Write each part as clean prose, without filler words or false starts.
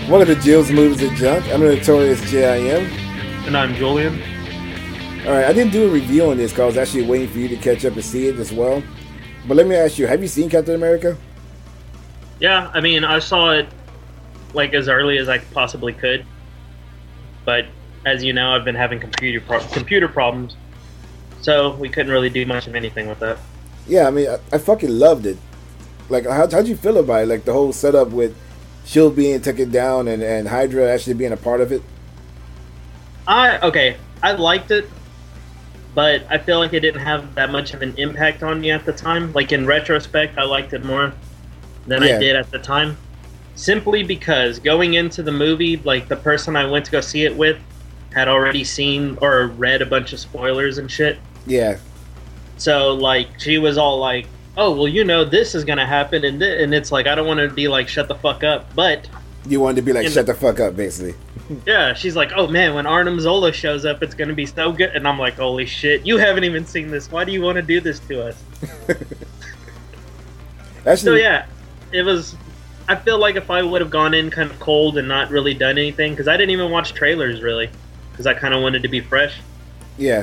Welcome to Jill's Movies and Junk. I'm the notorious JIM. And I'm Julian. Alright, I didn't do a review on this because I was actually waiting for you to catch up and see it as well. But let me ask you, have you seen Captain America? Yeah, I mean, I saw it like as early as I possibly could. But as you know, I've been having computer problems. So we couldn't really do much of anything with that. Yeah, I mean, I fucking loved it. Like, how'd you feel about it? Like, the whole setup with S.H.I.E.L.D. being taken down and Hydra actually being a part of it? I liked it, but I feel like it didn't have that much of an impact on me at the time. Like, in retrospect, I liked it more than I did at the time. Simply because going into the movie, like, the person I went to go see it with had already seen or read a bunch of spoilers and shit. Yeah. So, like, she was all like, oh, well, you know, this is going to happen, and it's like, I don't want to be like, shut the fuck up, but... You wanted to be like, shut the fuck up, basically. Yeah, she's like, oh, man, when Arnim Zola shows up, it's going to be so good, and I'm like, holy shit, you haven't even seen this, why do you want to do this to us? Actually, so, yeah, it was... I feel like if I would have gone in kind of cold and not really done anything, because I didn't even watch trailers, really, because I kind of wanted to be fresh. Yeah.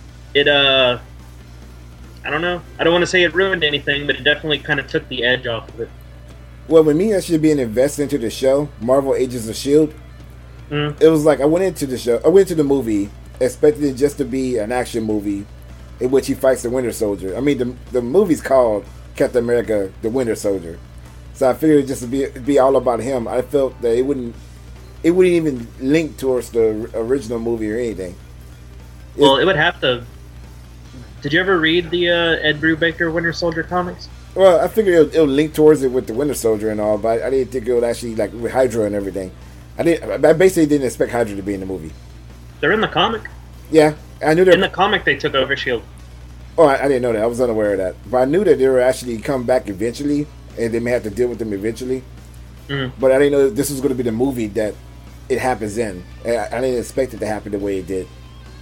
I don't know. I don't want to say it ruined anything, but it definitely kind of took the edge off of it. Well, with me actually being invested into the show, Marvel Agents of S.H.I.E.L.D., it was like I went into the movie expecting it just to be an action movie in which he fights the Winter Soldier. I mean, the movie's called Captain America, the Winter Soldier. So I figured just to be all about him. I felt that it wouldn't even link towards the original movie or anything. Well, it would have to. Did you ever read the Ed Brubaker Winter Soldier comics? Well, I figured it'll link towards it with the Winter Soldier and all, but I didn't think it would actually, like, with Hydra and everything. I basically didn't expect Hydra to be in the movie. They're in the comic. Yeah, I knew in the comic they took over S.H.I.E.L.D. Oh, I didn't know that. I was unaware of that. But I knew that they were actually come back eventually, and they may have to deal with them eventually. But I didn't know this was going to be the movie that it happens in. I didn't expect it to happen the way it did.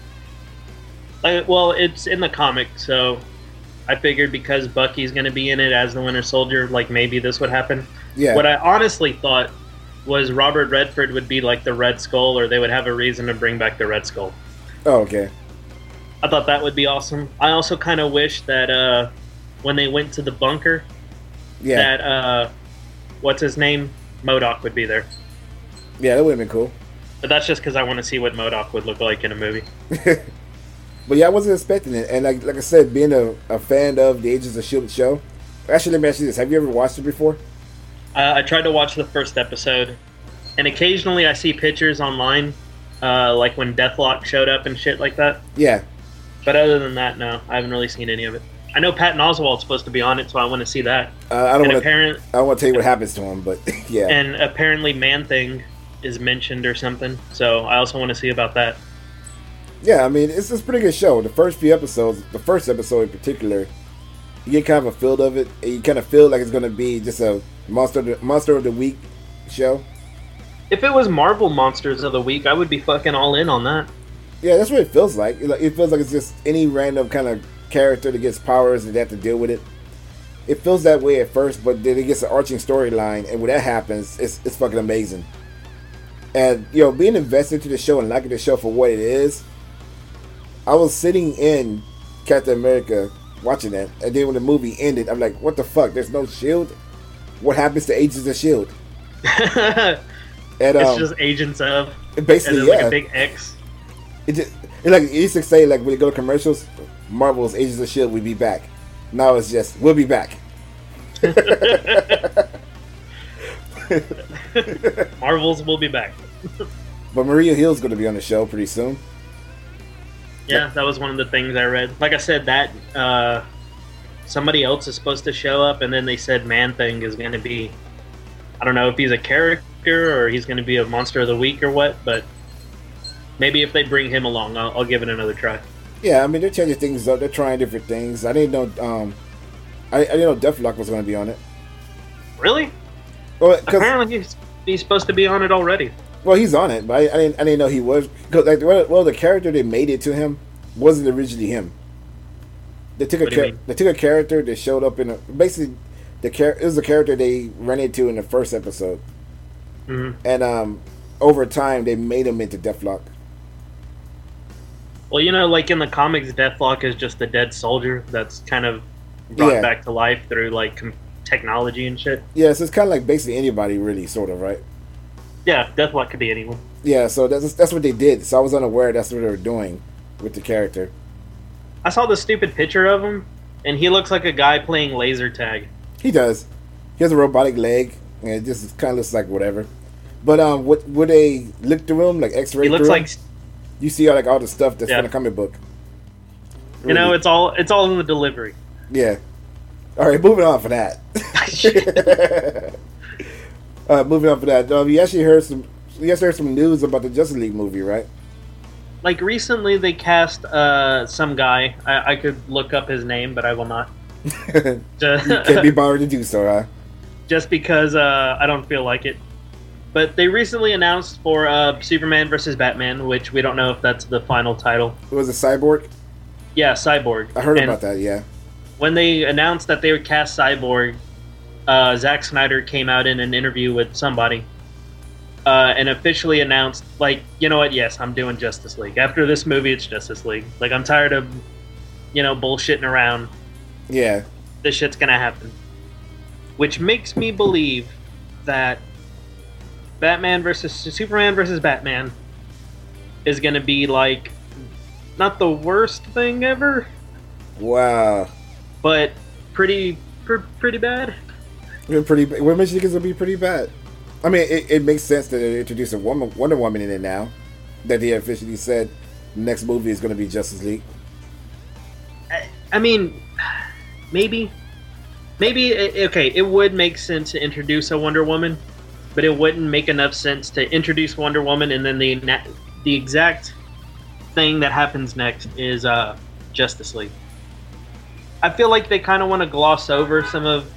Well, it's in the comic, so I figured because Bucky's going to be in it as the Winter Soldier, like, maybe this would happen. Yeah. What I honestly thought was Robert Redford would be like the Red Skull, or they would have a reason to bring back the Red Skull. Oh, okay. I thought that would be awesome. I also kind of wish that when they went to the bunker, that, what's his name? MODOK would be there. Yeah, that would have been cool. But that's just because I want to see what MODOK would look like in a movie. But yeah, I wasn't expecting it. And like I said, being a fan of the Agents of S.H.I.E.L.D. show, actually, let me ask you this. Have you ever watched it before? I tried to watch the first episode, and occasionally I see pictures online, like when Deathlock showed up and shit like that. Yeah. But other than that, no, I haven't really seen any of it. I know Patton Oswalt's supposed to be on it, so I want to see that. I don't want to tell you what happens to him, but yeah. And apparently Man-Thing is mentioned or something, so I also want to see about that. Yeah, I mean, it's a pretty good show. The first few episodes, the first episode in particular, you get kind of a feel of it, and you kind of feel like it's going to be just a Monster of the Week show. If it was Marvel Monsters of the Week, I would be fucking all in on that. Yeah, that's what it feels like. It feels like it's just any random kind of character that gets powers and they have to deal with it. It feels that way at first, but then it gets an arching storyline, and when that happens, it's fucking amazing. And, you know, being invested into the show and liking the show for what it is, I was sitting in Captain America watching that, and then when the movie ended, I'm like, what the fuck? There's no S.H.I.E.L.D.? What happens to Agents of S.H.I.E.L.D.? And, it's just Agents of. Basically, and then, like, a big X. It's like it used to say, like, when you go to commercials, Marvel's Agents of S.H.I.E.L.D. will be back. Now it's just, we'll be back. Marvel's will be back. But Maria Hill's going to be on the show pretty soon. Yeah, that was one of the things I read. Like I said, that somebody else is supposed to show up, and then they said Man-Thing is going to be... I don't know if he's a character or he's going to be a Monster of the Week or what, but maybe if they bring him along, I'll give it another try. Yeah, I mean, they're changing things up. They're trying different things. I didn't know I didn't know Deathlock was going to be on it. Really? Well, apparently he's supposed to be on it already. Well, he's on it, but I didn't know he was. Cause like, the character that made it to him wasn't originally him. They took a character that showed up in basically it was the character they ran into in the first episode. and over time they made him into Deathlock. Well, like in the comics, Deathlock is just a dead soldier that's kind of brought back to life through like technology and shit. Yeah, so it's kind of like basically anybody, really, sort of, right? Yeah, Deathlock could be anyone. Yeah, so that's what they did. So I was unaware that's what they were doing with the character. I saw the stupid picture of him, and he looks like a guy playing laser tag. He does. He has a robotic leg, and it just kind of looks like whatever. But would they look through him, like X-ray? He looks like you see all the stuff that's in the comic book. Really. It's all in the delivery. Yeah. All right, moving on for that. Moving on for that. You actually heard some news about the Justice League movie, right? Like recently, they cast some guy. I could look up his name, but I will not. You can't be bothered to do so, huh? Just because I don't feel like it. But they recently announced for Superman versus Batman, which we don't know if that's the final title. Was it Cyborg? Yeah, Cyborg. I heard about that, yeah. When they announced that they would cast Cyborg, Zack Snyder came out in an interview with somebody and officially announced, like, you know what, yes, I'm doing Justice League. After this movie, it's Justice League. Like, I'm tired of, bullshitting around. Yeah. This shit's gonna happen. Which makes me believe that Superman versus Batman is gonna be, like, not the worst thing ever. Wow. But pretty bad. What makes you think it's gonna be pretty bad? I mean, it makes sense that they're introducing Wonder Woman in it now. That they officially said the next movie is gonna be Justice League. I mean, maybe, okay, it would make sense to introduce a Wonder Woman, but it wouldn't make enough sense to introduce Wonder Woman and then the exact thing that happens next is Justice League. I feel like they kind of want to gloss over some of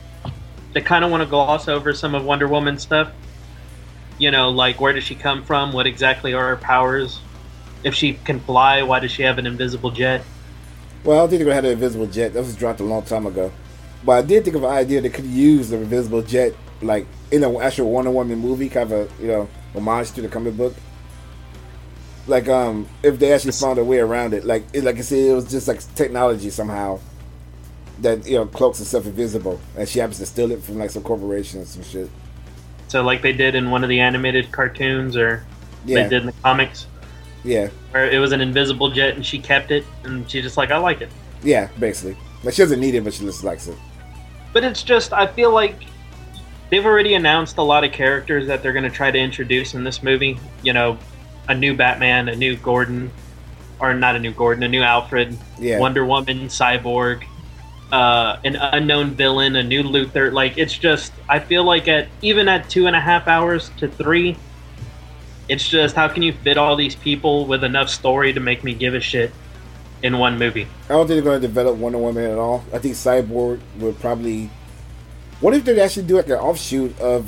Wonder Woman's stuff. Like, where does she come from? What exactly are her powers? If she can fly, why does she have an invisible jet? Well, I don't think they're going to have an invisible jet. That was dropped a long time ago. But I did think of an idea that could use the invisible jet, like, in an actual Wonder Woman movie, kind of a, homage to the comic book. Like, if they actually found a way around it. Like I said, it was just, like, technology somehow that, cloaks herself invisible. And she happens to steal it from, like, some corporation or some shit. So, like they did in one of the animated cartoons, or they did in the comics? Yeah. Where it was an invisible jet and she kept it, and she's just like, I like it. Yeah, basically. Like, she doesn't need it, but she just likes it. But it's just, I feel like they've already announced a lot of characters that they're going to try to introduce in this movie. A new Batman, a new Gordon, or not a new Gordon, a new Alfred, Wonder Woman, Cyborg, an unknown villain, a new Luthor. Like, it's just, I feel like even at 2.5 hours to 3, it's just, how can you fit all these people with enough story to make me give a shit in one movie? I don't think they're going to develop Wonder Woman at all. I think Cyborg would probably... What if they actually do like an offshoot of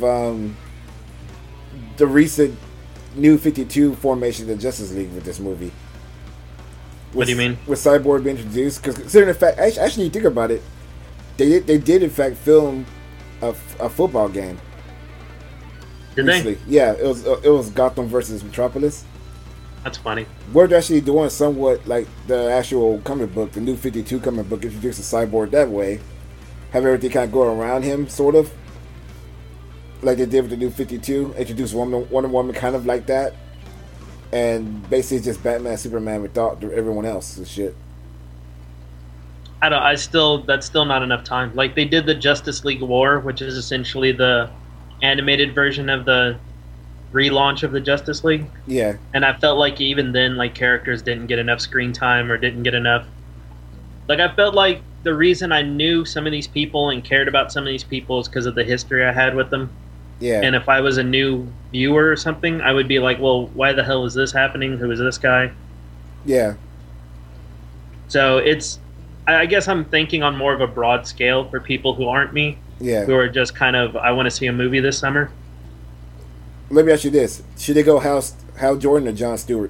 the recent New 52 formation of Justice League with this movie? What do you mean? With Cyborg being introduced? Because considering the fact, actually, you think about it, they did in fact film a football game. Did recently. they? Yeah, it was Gotham versus Metropolis. That's funny. We're actually doing somewhat like the actual comic book, the New 52 comic book, introduces Cyborg that way. Have everything kind of go around him, sort of. Like they did with the New 52. Introduce Wonder Woman kind of like that. And basically it's just Batman, Superman without everyone else and shit. That's still not enough time. Like, they did the Justice League War, which is essentially the animated version of the relaunch of the Justice League. Yeah. And I felt like even then, like, characters didn't get enough screen time or didn't get enough. Like, I felt like the reason I knew some of these people and cared about some of these people is because of the history I had with them. Yeah. And if I was a new viewer or something, I would be like, well, why the hell is this happening? Who is this guy? Yeah. So I guess I'm thinking on more of a broad scale for people who aren't me. Yeah. Who are just kind of, I want to see a movie this summer. Let me ask you this. Should they go Hal Jordan or Jon Stewart?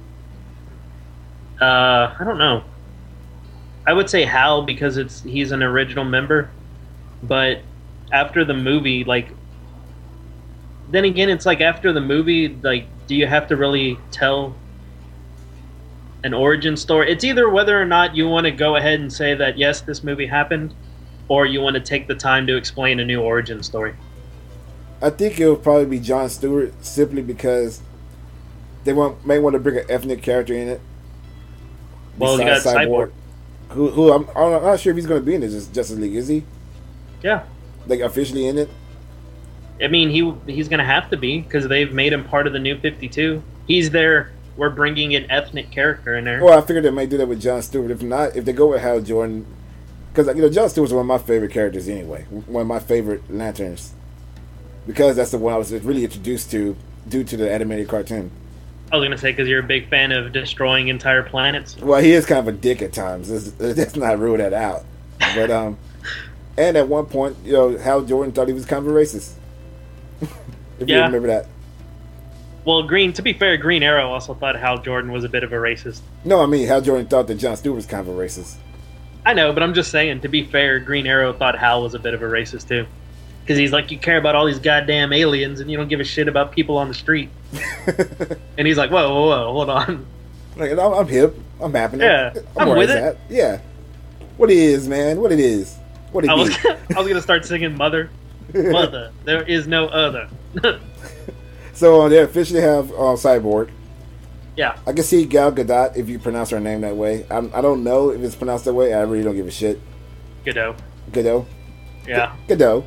I don't know. I would say Hal because he's an original member. But after the movie, like, then again, it's like after the movie, like, do you have to really tell an origin story? It's either whether or not you want to go ahead and say that yes, this movie happened, or you want to take the time to explain a new origin story. I think it would probably be Jon Stewart simply because they may want to bring an ethnic character in it. Well, you got Cyborg. Who I'm not sure if he's going to be in this Justice League, is he? Yeah. Like officially in it? I mean, he's going to have to be because they've made him part of the New 52. He's there. We're bringing an ethnic character in there. Well, I figured they might do that with Jon Stewart. If not, if they go with Hal Jordan, because Jon Stewart's one of my favorite characters anyway. One of my favorite Lanterns, because that's the one I was really introduced to due to the animated cartoon. I was going to say because you're a big fan of destroying entire planets. Well, he is kind of a dick at times. Let's not rule that out. But and at one point, Hal Jordan thought he was kind of a racist. If you remember that. Well, to be fair, Green Arrow also thought Hal Jordan was a bit of a racist. No, I mean, Hal Jordan thought that Jon Stewart was kind of a racist. I know, but I'm just saying, to be fair, Green Arrow thought Hal was a bit of a racist, too. Because he's like, you care about all these goddamn aliens, and you don't give a shit about people on the street. And he's like, whoa, hold on. Like, I'm hip. I'm happy. Yeah, I'm with it. Yeah. What it is, man. What it is. What it I was going to start singing Mother. Mother, there is no other. So they officially have Cyborg. Yeah. I can see Gal Gadot if you pronounce her name that way. I don't know if it's pronounced that way. I really don't give a shit. Godot. Yeah. Godot,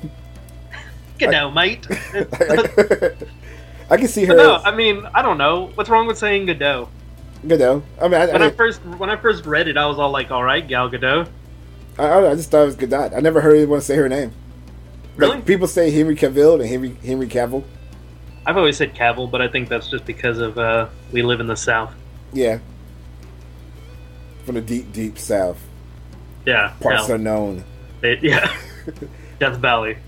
mate. I can see her. No, I mean, I don't know. What's wrong with saying Godot? Godot. I mean, when I first read it, I was all like, all right, Gal Gadot. I just thought it was Gadot. I never heard anyone say her name. Really? Like, people say Henry Cavill and Henry Cavill. I've always said Cavill, but I think that's just because of we live in the South. Yeah. From the deep, deep South. Yeah. Parts unknown. Yeah. Death Valley.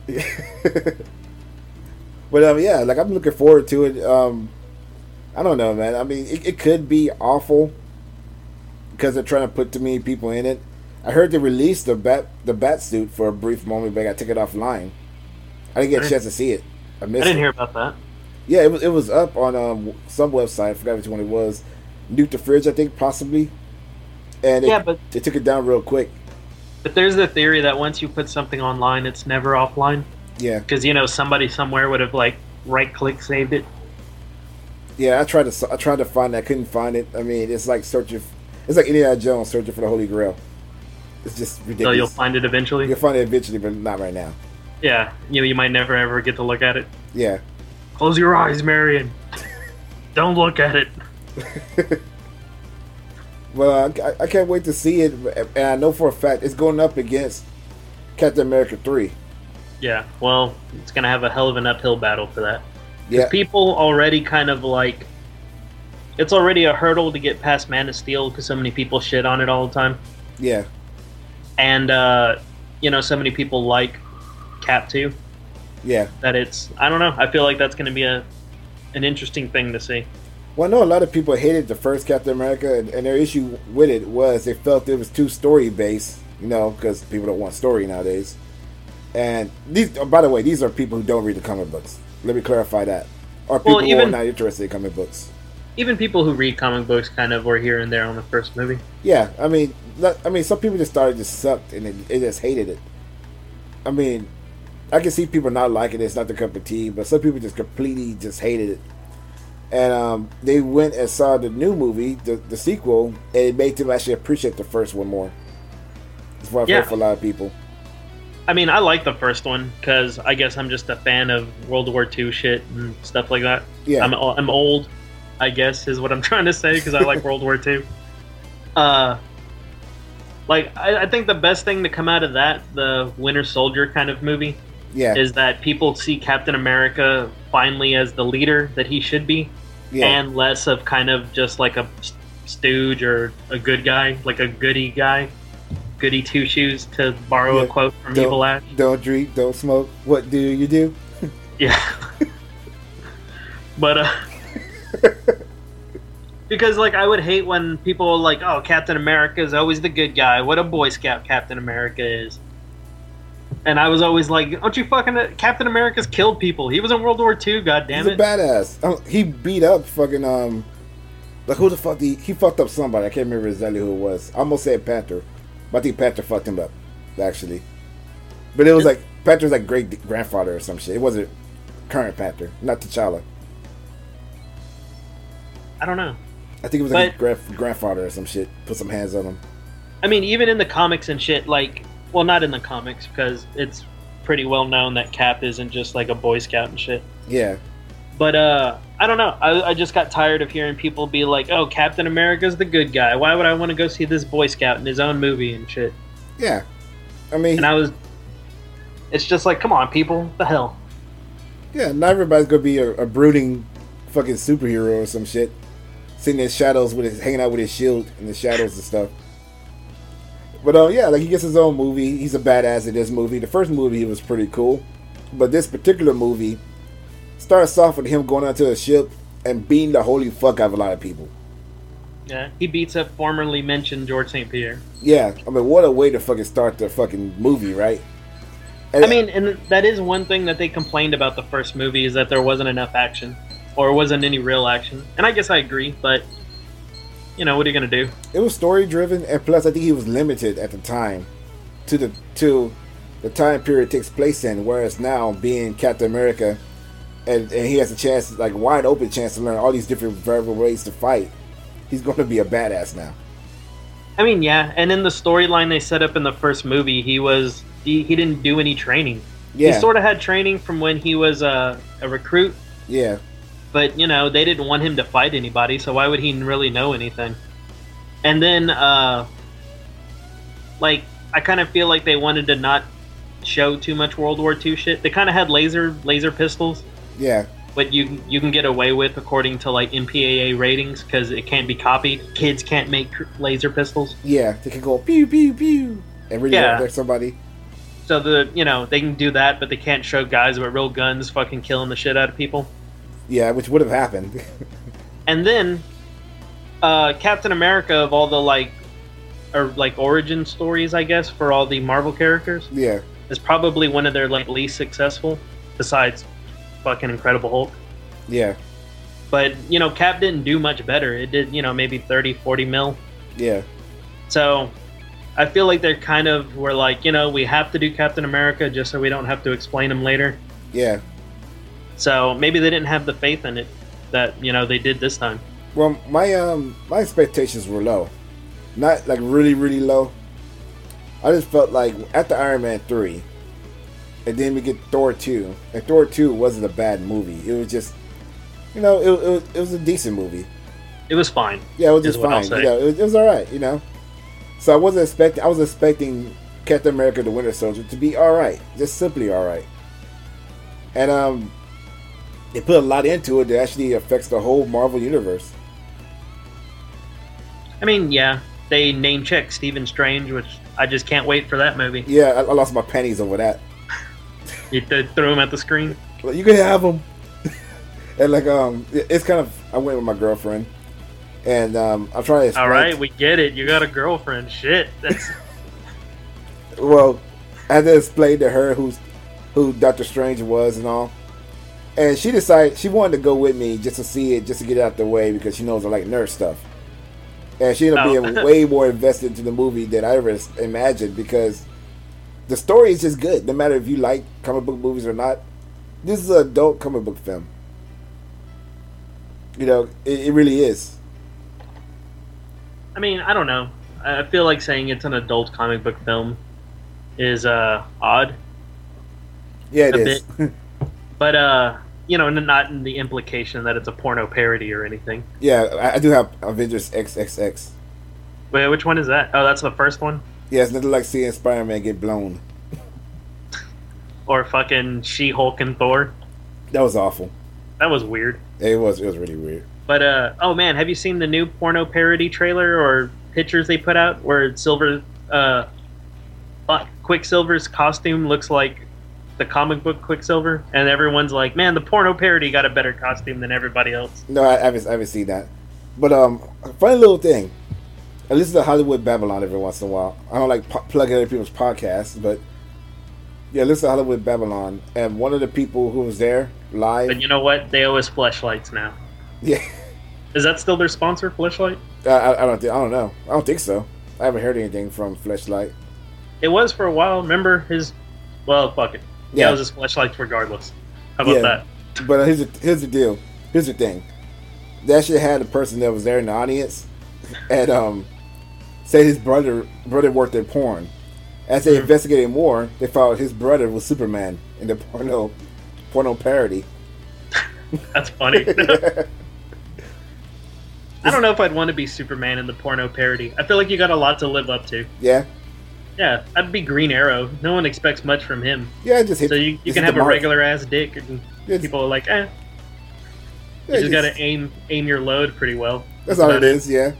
But yeah, like I'm looking forward to it. I don't know, man. I mean, it could be awful because they're trying to put too many people in it. I heard they released the bat suit for a brief moment, but I took it offline. I didn't get a chance to see it. I didn't hear about that. Yeah, it was up on some website. I forgot which one it was. Nuke the Fridge, I think, possibly. And they took it down real quick. But there's the theory that once you put something online, it's never offline. Yeah. Because somebody somewhere would have right-click saved it. Yeah, I tried to find that, couldn't find it. I mean, it's like Indiana Jones searching for the Holy Grail. It's just ridiculous. So you'll find it eventually? You'll find it eventually, but not right now. Yeah, you might never ever get to look at it. Yeah. Close your eyes, Marion. Don't look at it. Well, I can't wait to see it, and I know for a fact it's going up against Captain America 3. Yeah, well, it's going to have a hell of an uphill battle for that. Yeah. People already kind of it's already a hurdle to get past Man of Steel because so many people shit on it all the time. Yeah. And, so many people like Cap 2. Yeah. That I don't know, I feel like that's going to be an interesting thing to see. Well, I know a lot of people hated the first Captain America, and their issue with it was they felt it was too story-based, because people don't want story nowadays. And by the way, these are people who don't read the comic books. Let me clarify that. Or people who are not interested in comic books. Even people who read comic books kind of were here and there on the first movie. Yeah, I mean, some people just started just sucked and they just hated it. I mean, I can see people not liking it. It's not their cup of tea, but some people just completely just hated it. And they went and saw the new movie, the sequel, and it made them actually appreciate the first one more. That's what I've heard for a lot of people. I mean, I like the first one because I guess I'm just a fan of World War II shit and stuff like that. Yeah. I'm old, I guess, is what I'm trying to say because I like World War II. I think the best thing to come out of that, the Winter Soldier kind of movie, is that people see Captain America finally as the leader that he should be, and less of kind of just like a stooge or a good guy, like a goody guy. Goody two shoes, to borrow a quote from Evil Ash. Don't drink, don't smoke. What do you do? Yeah. But, because, I would hate when people are like, oh, Captain America is always the good guy. What a Boy Scout Captain America is. And I was always like, "Don't you fucking Captain America's killed people? He was in World War II. God damn it, he's a badass. He beat up fucking like who the fuck he fucked up somebody. I can't remember exactly who it was. I almost said Panther, but I think Panther fucked him up actually. But it was like Panther's like great grandfather or some shit. It wasn't current Panther, not T'Challa. I don't know. I think it was like his grandfather or some shit. Put some hands on him. I mean, even in the comics and shit, like, well, not in the comics because it's pretty well known that Cap isn't just like a Boy Scout and shit. Yeah. But I don't know. I just got tired of hearing people be like, "Oh, Captain America's the good guy. Why would I want to go see this Boy Scout in his own movie and shit?" Yeah. I mean, it's just like, come on, people, the hell. Yeah, not everybody's gonna be a brooding fucking superhero or some shit, sitting in shadows hanging out with his shield in the shadows and stuff. But yeah, like he gets his own movie. He's a badass in this movie. The first movie was pretty cool, but this particular movie starts off with him going onto a ship and beating the holy fuck out of a lot of people. Yeah, he beats up formerly mentioned George St. Pierre. Yeah, I mean, what a way to fucking start the fucking movie, right? And and that is one thing that they complained about the first movie is that there wasn't enough action, or wasn't any real action. And I guess I agree, but you know, what are you gonna do? It was story driven, and plus, I think he was limited at the time to the time period it takes place in. Whereas now, being Captain America, and he has a chance, like wide open chance, to learn all these different variable ways to fight. He's going to be a badass now. I mean, yeah, and in the storyline they set up in the first movie, he didn't do any training. Yeah. He sort of had training from when he was a recruit. Yeah. But, you know, they didn't want him to fight anybody, so why would he really know anything? And then, like, I kind of feel like they wanted to not show too much World War II shit. They kind of had laser pistols. Yeah. But you can get away with according to, like, MPAA ratings because it can't be copied. Kids can't make laser pistols. Yeah, they can go pew, pew, pew, and really hurt somebody. So, they can do that, but they can't show guys with real guns fucking killing the shit out of people. Yeah, which would have happened. And then, Captain America, of all the origin stories, I guess, for all the Marvel characters, yeah, is probably one of their least successful, besides fucking Incredible Hulk. Yeah. But Cap didn't do much better. It did maybe 30-40 mil. Yeah. So I feel like they're kind of were like, we have to do Captain America just so we don't have to explain him later. Yeah. So maybe they didn't have the faith in it that they did this time. Well, my expectations were low, not like really really low. I just felt like after Iron Man 3, and then we get Thor 2, and Thor 2 wasn't a bad movie. It was just, it was a decent movie. It was fine. Yeah, it was just fine. It was all right. So I was expecting Captain America: The Winter Soldier to be all right, just simply all right. And they put a lot into it that actually affects the whole Marvel universe. I mean, yeah, they name checked Stephen Strange, which I just can't wait for that movie. Yeah, I lost my panties over that. You threw him at the screen? Well, you can have him. And it's kind of, I went with my girlfriend, and I'm trying to explain. All right, we get it. You got a girlfriend. Shit. That's... Well, I had to explain to her who Doctor Strange was and all. And she decided she wanted to go with me just to see it, just to get it out the way, because she knows I like nerd stuff. And she ended up being way more invested into the movie than I ever imagined, because the story is just good. No matter if you like comic book movies or not, this is an adult comic book film. It really is. I mean, I don't know. I feel like saying it's an adult comic book film is odd. Yeah, it is. But not in the implication that it's a porno parody or anything. Yeah, I do have Avengers XXX. Wait, which one is that? Oh, that's the first one? Yeah, it's nothing like seeing Spider-Man get blown. Or fucking She-Hulk and Thor. That was awful. That was weird. It was really weird. But, oh man, have you seen the new porno parody trailer or pictures they put out where Quicksilver's costume looks like the comic book Quicksilver, and everyone's like, man, the porno parody got a better costume than everybody else. No, I haven't seen that. But funny little thing. I listen to Hollywood Babylon every once in a while. I don't like plugging other people's podcasts, but Yeah, listen to Hollywood Babylon, and one of the people who was there live. But you know what? They owe us fleshlights now. Yeah, Is that still their sponsor, Fleshlight? I don't think, I don't know. I don't think so. I haven't heard anything from Fleshlight. It was for a while. Remember his? Well, fuck it. Yeah, it was his fleshlights regardless. How about that? But here's the deal. Here's the thing. They actually had a person that was there in the audience, and said his brother worked at porn. As they investigated more, they found his brother was Superman in the porno parody. That's funny. I don't know if I'd want to be Superman in the porno parody. I feel like you got a lot to live up to. Yeah. Yeah, I'd be Green Arrow. No one expects much from him. Yeah, just hit. So you can have a regular ass dick, and people are like, eh. You just gotta aim your load pretty well. That's all it is. Yeah.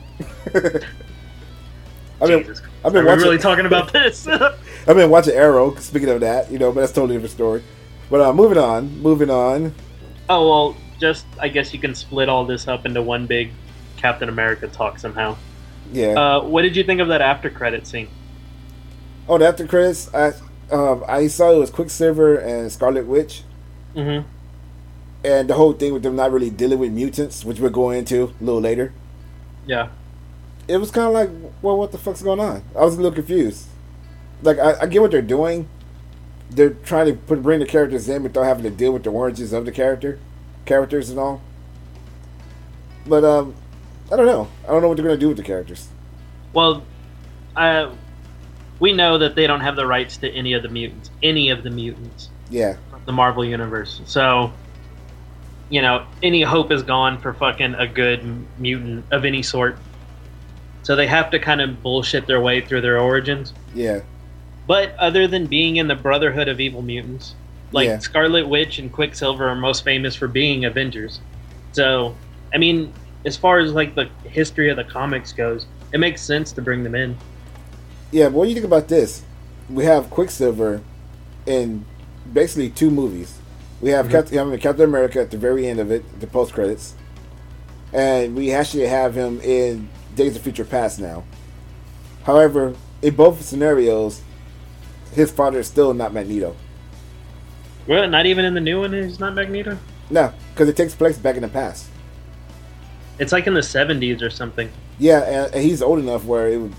I've been watching, really talking about this. I've been watching Arrow. Speaking of that, but that's a totally different story. But moving on. Oh well, I guess you can split all this up into one big Captain America talk somehow. Yeah. What did you think of that after credit scene? Oh, the after credits. I saw it was Quicksilver and Scarlet Witch. Mm-hmm. And the whole thing with them not really dealing with mutants, which we'll go into a little later. Yeah. It was kind of like, well, what the fuck's going on? I was a little confused. Like, I get what they're doing. They're trying to bring the characters in without having to deal with the origins of the characters and all. But I don't know. I don't know what they're going to do with the characters. Well, we know that they don't have the rights to any of the mutants. Yeah. From the Marvel Universe. So, any hope is gone for fucking a good mutant of any sort. So they have to kind of bullshit their way through their origins. Yeah. But other than being in the Brotherhood of Evil Mutants, Scarlet Witch and Quicksilver are most famous for being Avengers. So, I mean, as far as like the history of the comics goes, it makes sense to bring them in. Yeah, but what do you think about this? We have Quicksilver in basically 2 movies. We have Captain America at the very end of it, the post credits, and we actually have him in Days of Future Past now. However, in both scenarios, his father is still not Magneto. Well, not even in the new one, he's not Magneto? No, because it takes place back in the past. It's like in the 70s or something. Yeah, and he's old enough where it would,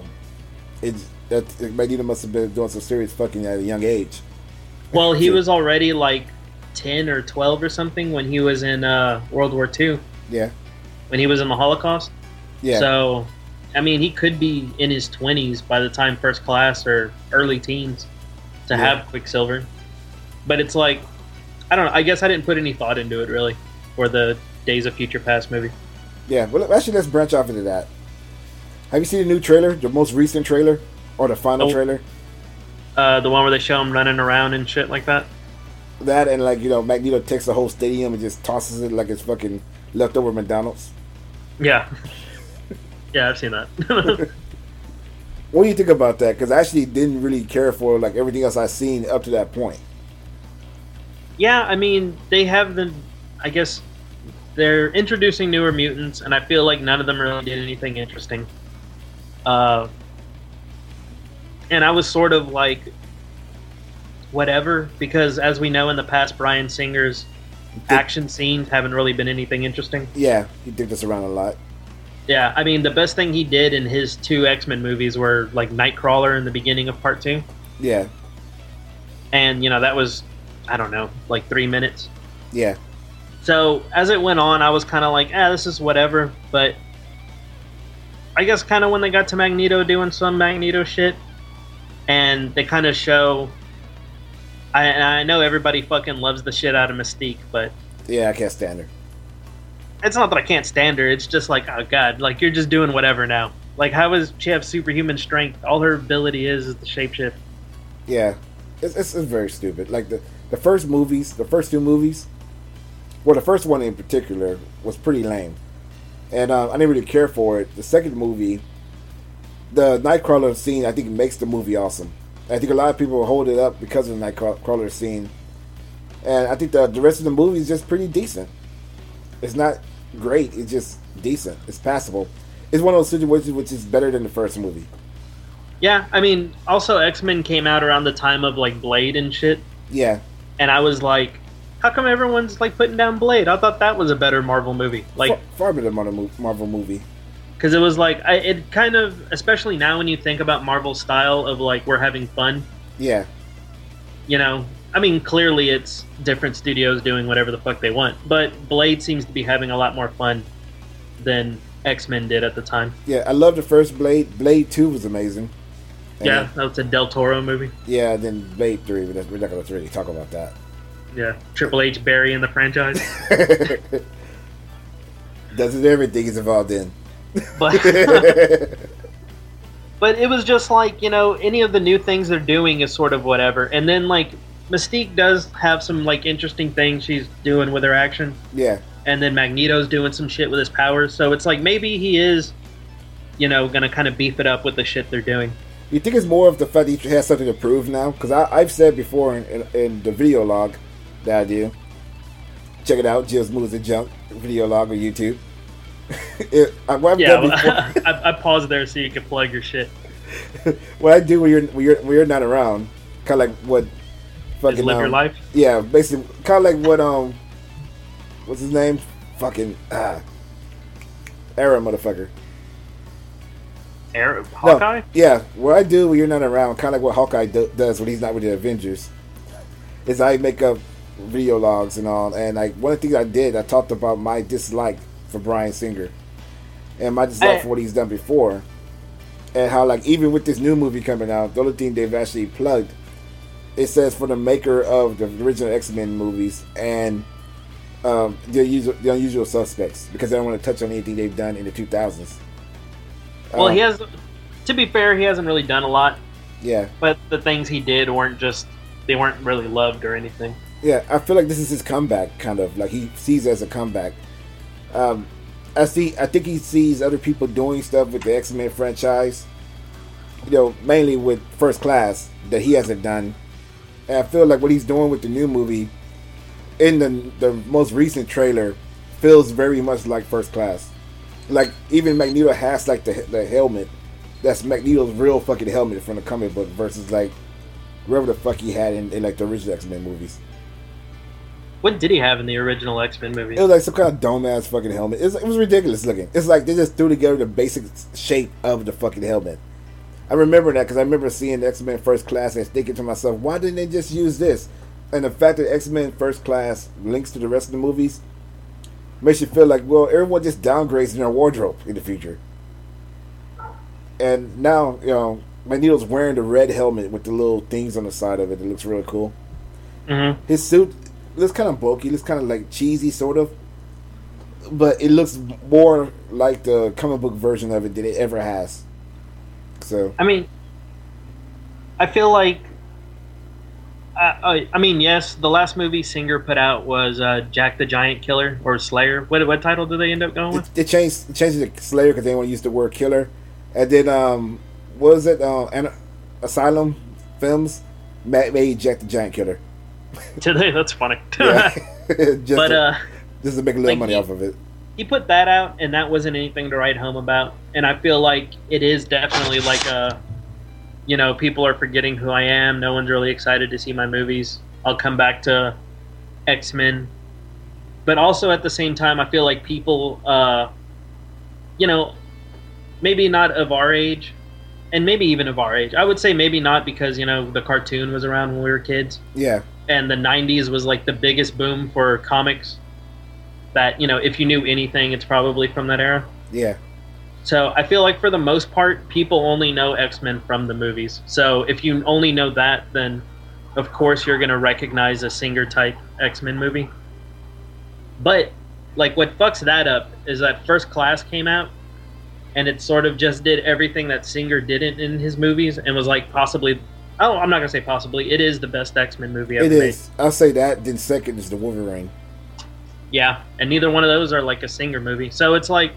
Magneto must have been doing some serious fucking at a young age. Well, he was already like 10 or 12 or something when he was in World War II. Yeah. When he was in the Holocaust. Yeah. So, I mean, he could be in his 20s by the time First Class or early teens to have Quicksilver. But it's like, I don't know. I guess I didn't put any thought into it, really, for the Days of Future Past movie. Yeah, well, actually, let's branch off into that. Have you seen the new trailer, the most recent trailer, or the final trailer? The one where they show him running around and shit like that? That and, Magneto takes the whole stadium and just tosses it like it's fucking leftover McDonald's. Yeah. Yeah, I've seen that. What do you think about that? Because I actually didn't really care for everything else I've seen up to that point. Yeah, I mean, they have I guess they're introducing newer mutants, and I feel like none of them really did anything interesting. And I was sort of like, whatever, because as we know in the past, Bryan Singer's action scenes haven't really been anything interesting. Yeah, he dicked us around a lot. Yeah, I mean, the best thing he did in his 2 X-Men movies were like Nightcrawler in the beginning of Part 2. Yeah. And, that was, I don't know, like 3 minutes. Yeah. So, as it went on, I was kind of like, this is whatever. But I guess kind of when they got to Magneto doing some Magneto shit, and they kind of show... I know everybody fucking loves the shit out of Mystique, but... Yeah, I can't stand her. It's not that I can't stand her, it's just like, oh god, like, you're just doing whatever now. Like, how does she have superhuman strength? All her ability is the shapeshift. Yeah. It's very stupid. Like, the first 2 movies... Well, the first one in particular was pretty lame. And I didn't really care for it. The second movie, the Nightcrawler scene, I think makes the movie awesome. I think a lot of people hold it up because of the Nightcrawler scene. And I think the rest of the movie is just pretty decent. It's not great. It's just decent. It's passable. It's one of those situations which is better than the first movie. Yeah, I mean, also X-Men came out around the time of like Blade and shit, Yeah, and I was like, how come everyone's like putting down Blade? I thought that was a better Marvel movie. Like, far better Marvel movie. because it was like it kind of, especially now when you think about Marvel's style of like we're having fun. Yeah, You know, I mean, clearly it's different studios doing whatever the fuck they want, but Blade seems to be having a lot more fun than X-Men did at the time. yeah. I love the first Blade. Blade 2 was amazing. And Yeah, then, that was a Del Toro movie. yeah. Then Blade 3, but we're not gonna really talk about that. Yeah, Triple H burying the franchise. Doesn't everything is involved in. But but it was just like, you know, any of the new things they're doing is sort of whatever. And then like Mystique does have some like interesting things she's doing with her action. Yeah, And then Magneto's doing some shit with his powers. So it's like maybe he is, you know, gonna kind of beef it up with the shit they're doing. you think it's more of the fact that he has something to prove now? Because I've said before in the video log that I do. Check it out, Jill's Moves and Junk video log on YouTube. What I've done before, I paused there so you could plug your shit. what I do when you're not around, kind of like what fucking Just live your life. Yeah, basically, kind of like what what's his name? Fucking Arrow, motherfucker. Hawkeye? No, yeah, what I do when you're not around, kind of like what Hawkeye does when he's not with the Avengers, is I make up video logs and all. And like one of the things I did, I talked about my dislike for Bryan Singer and my dislike for what he's done before, and how like even with this new movie coming out, the only thing they've actually plugged, it says for the maker of the original X-Men movies and the Unusual Suspects, because they don't want to touch on anything they've done in the 2000s. Well, he has. To be fair, he hasn't really done a lot. Yeah, But the things he did weren't really loved or anything. yeah. I feel like this is his comeback, kind of like he sees it as a comeback. I think he sees other people doing stuff with the X-Men franchise, you know, mainly with First Class that he hasn't done. And I feel like what he's doing with the new movie in the most recent trailer feels very much like First Class. Like even Magneto has like the helmet that's Magneto's real fucking helmet from the comic book versus like whatever the fuck he had in like the original X-Men movies. What did he have in the original X-Men movie? It was like some kind of dome ass fucking helmet. It was ridiculous looking. It's like they just threw together the basic shape of the fucking helmet. I remember that because I remember seeing X-Men First Class and thinking to myself, why didn't they just use this? And the fact that X-Men First Class links to the rest of the movies makes you feel like, well, everyone just downgrades in their wardrobe in the future. And now, you know, Magneto's wearing the red helmet with the little things on the side of it. It looks really cool. Mm-hmm. His suit looks kind of bulky. Looks kind of like cheesy, sort of. But it looks more like the comic book version of it than it ever has. So I mean, I feel like. I mean, yes, the last movie Singer put out was Jack the Giant Killer or Slayer. What title did they end up going with? they changed it to Slayer because they want to use the word killer. And then what was it? Asylum Films made Jack the Giant Killer. Today, that's funny. Yeah. just to make a little like money off of it. He put that out, and that wasn't anything to write home about. And I feel like it is definitely like a, you know, people are forgetting who I am. No one's really excited to see my movies. I'll come back to X-Men. But also at the same time, I feel like people, you know, maybe not of our age, and maybe even of our age. I would say maybe not because, you know, the cartoon was around when we were kids. Yeah. And the 90s was like the biggest boom for comics. That, you know, if you knew anything, it's probably from that era. Yeah. So I feel like for the most part, people only know X-Men from the movies. So if you only know that, then of course you're going to recognize a Singer-type X-Men movie. But, like, what fucks that up is that First Class came out, and it sort of just did everything that Singer didn't in his movies, and was like possibly... Oh, I'm not going to say possibly. It is the best X-Men movie ever made. It is. I'll say that. Then second is the Wolverine. Yeah, and neither one of those are like a Singer movie. So it's like...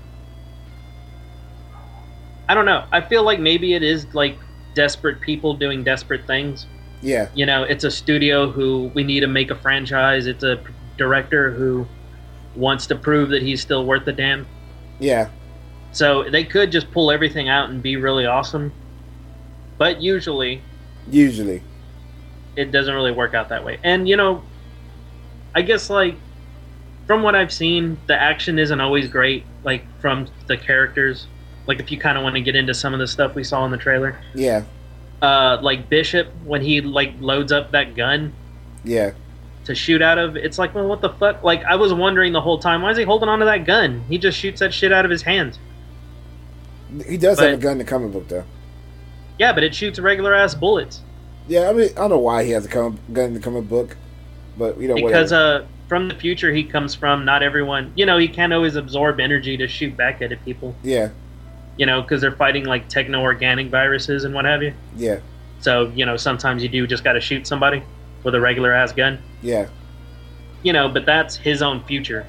I don't know. I feel like maybe it is like desperate people doing desperate things. Yeah. You know, it's a studio who we need to make a franchise. It's a director who wants to prove that he's still worth a damn. Yeah. So they could just pull everything out and be really awesome. But usually Usually. it doesn't really work out that way. And I guess like from what I've seen, the action isn't always great. Like from the characters, like if you kind of want to get into some of the stuff we saw in the trailer. Yeah. Like Bishop when he like loads up that gun. Yeah. To shoot out of, it's like, well, what the fuck? Like I was wondering the whole time, why is he holding on to that gun? He just shoots that shit out of his hands. He does have a gun in the comic book though. Yeah, but it shoots regular ass bullets. Yeah, I mean, I don't know why he has a gun in the comic book, but because whatever. From the future he comes from, not everyone, he can't always absorb energy to shoot back at people. Yeah. Because they're fighting like techno-organic viruses and what have you. Yeah. So, sometimes you do just got to shoot somebody with a regular ass gun. Yeah. But that's his own future.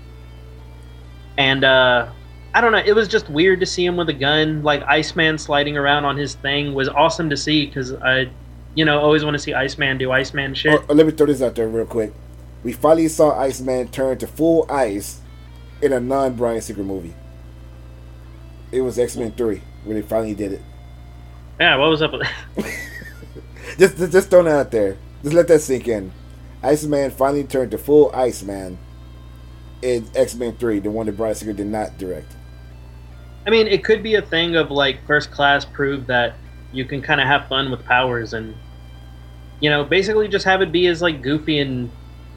And I don't know, it was just weird to see him with a gun, like Iceman sliding around on his thing was awesome to see because I always want to see Iceman do Iceman shit. Let me throw this out there real quick. We finally saw Iceman turn to full ice in a non-Bryan Singer movie. It was X-Men 3 when they finally did it. Yeah, what was up with that? just throwing it out there. Just let that sink in. Iceman finally turned to full Iceman in X-Men 3, the one that Bryan Singer did not direct. I mean, it could be a thing of like First Class proved that you can kind of have fun with powers and, basically just have it be as like goofy and,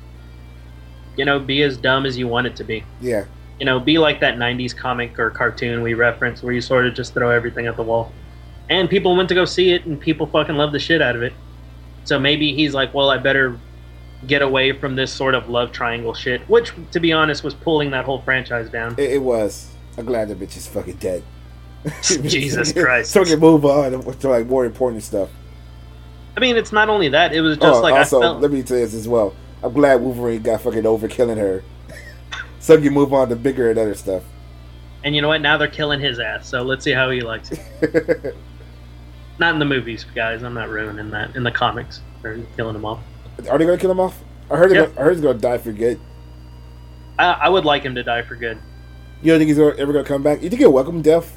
be as dumb as you want it to be. Yeah. Be like that 90s comic or cartoon we reference where you sort of just throw everything at the wall. And people went to go see it and people fucking love the shit out of it. So maybe he's like, well, I better get away from this sort of love triangle shit, which, to be honest, was pulling that whole franchise down. It was. I'm glad that bitch is fucking dead. Jesus Christ. So we can move on to like more important stuff. I mean, it's not only that, it was just like also, I felt... let me tell you this as well. I'm glad Wolverine got fucking over killing her. So we can move on to bigger and other stuff. And you know what? Now they're killing his ass, so let's see how he likes it. Not in the movies, guys. I'm not ruining that. In the comics, they're killing him off. Are they going to kill him off? I heard he's going to die for good. I would like him to die for good. You don't think he's ever going to come back? You think he'll welcome death?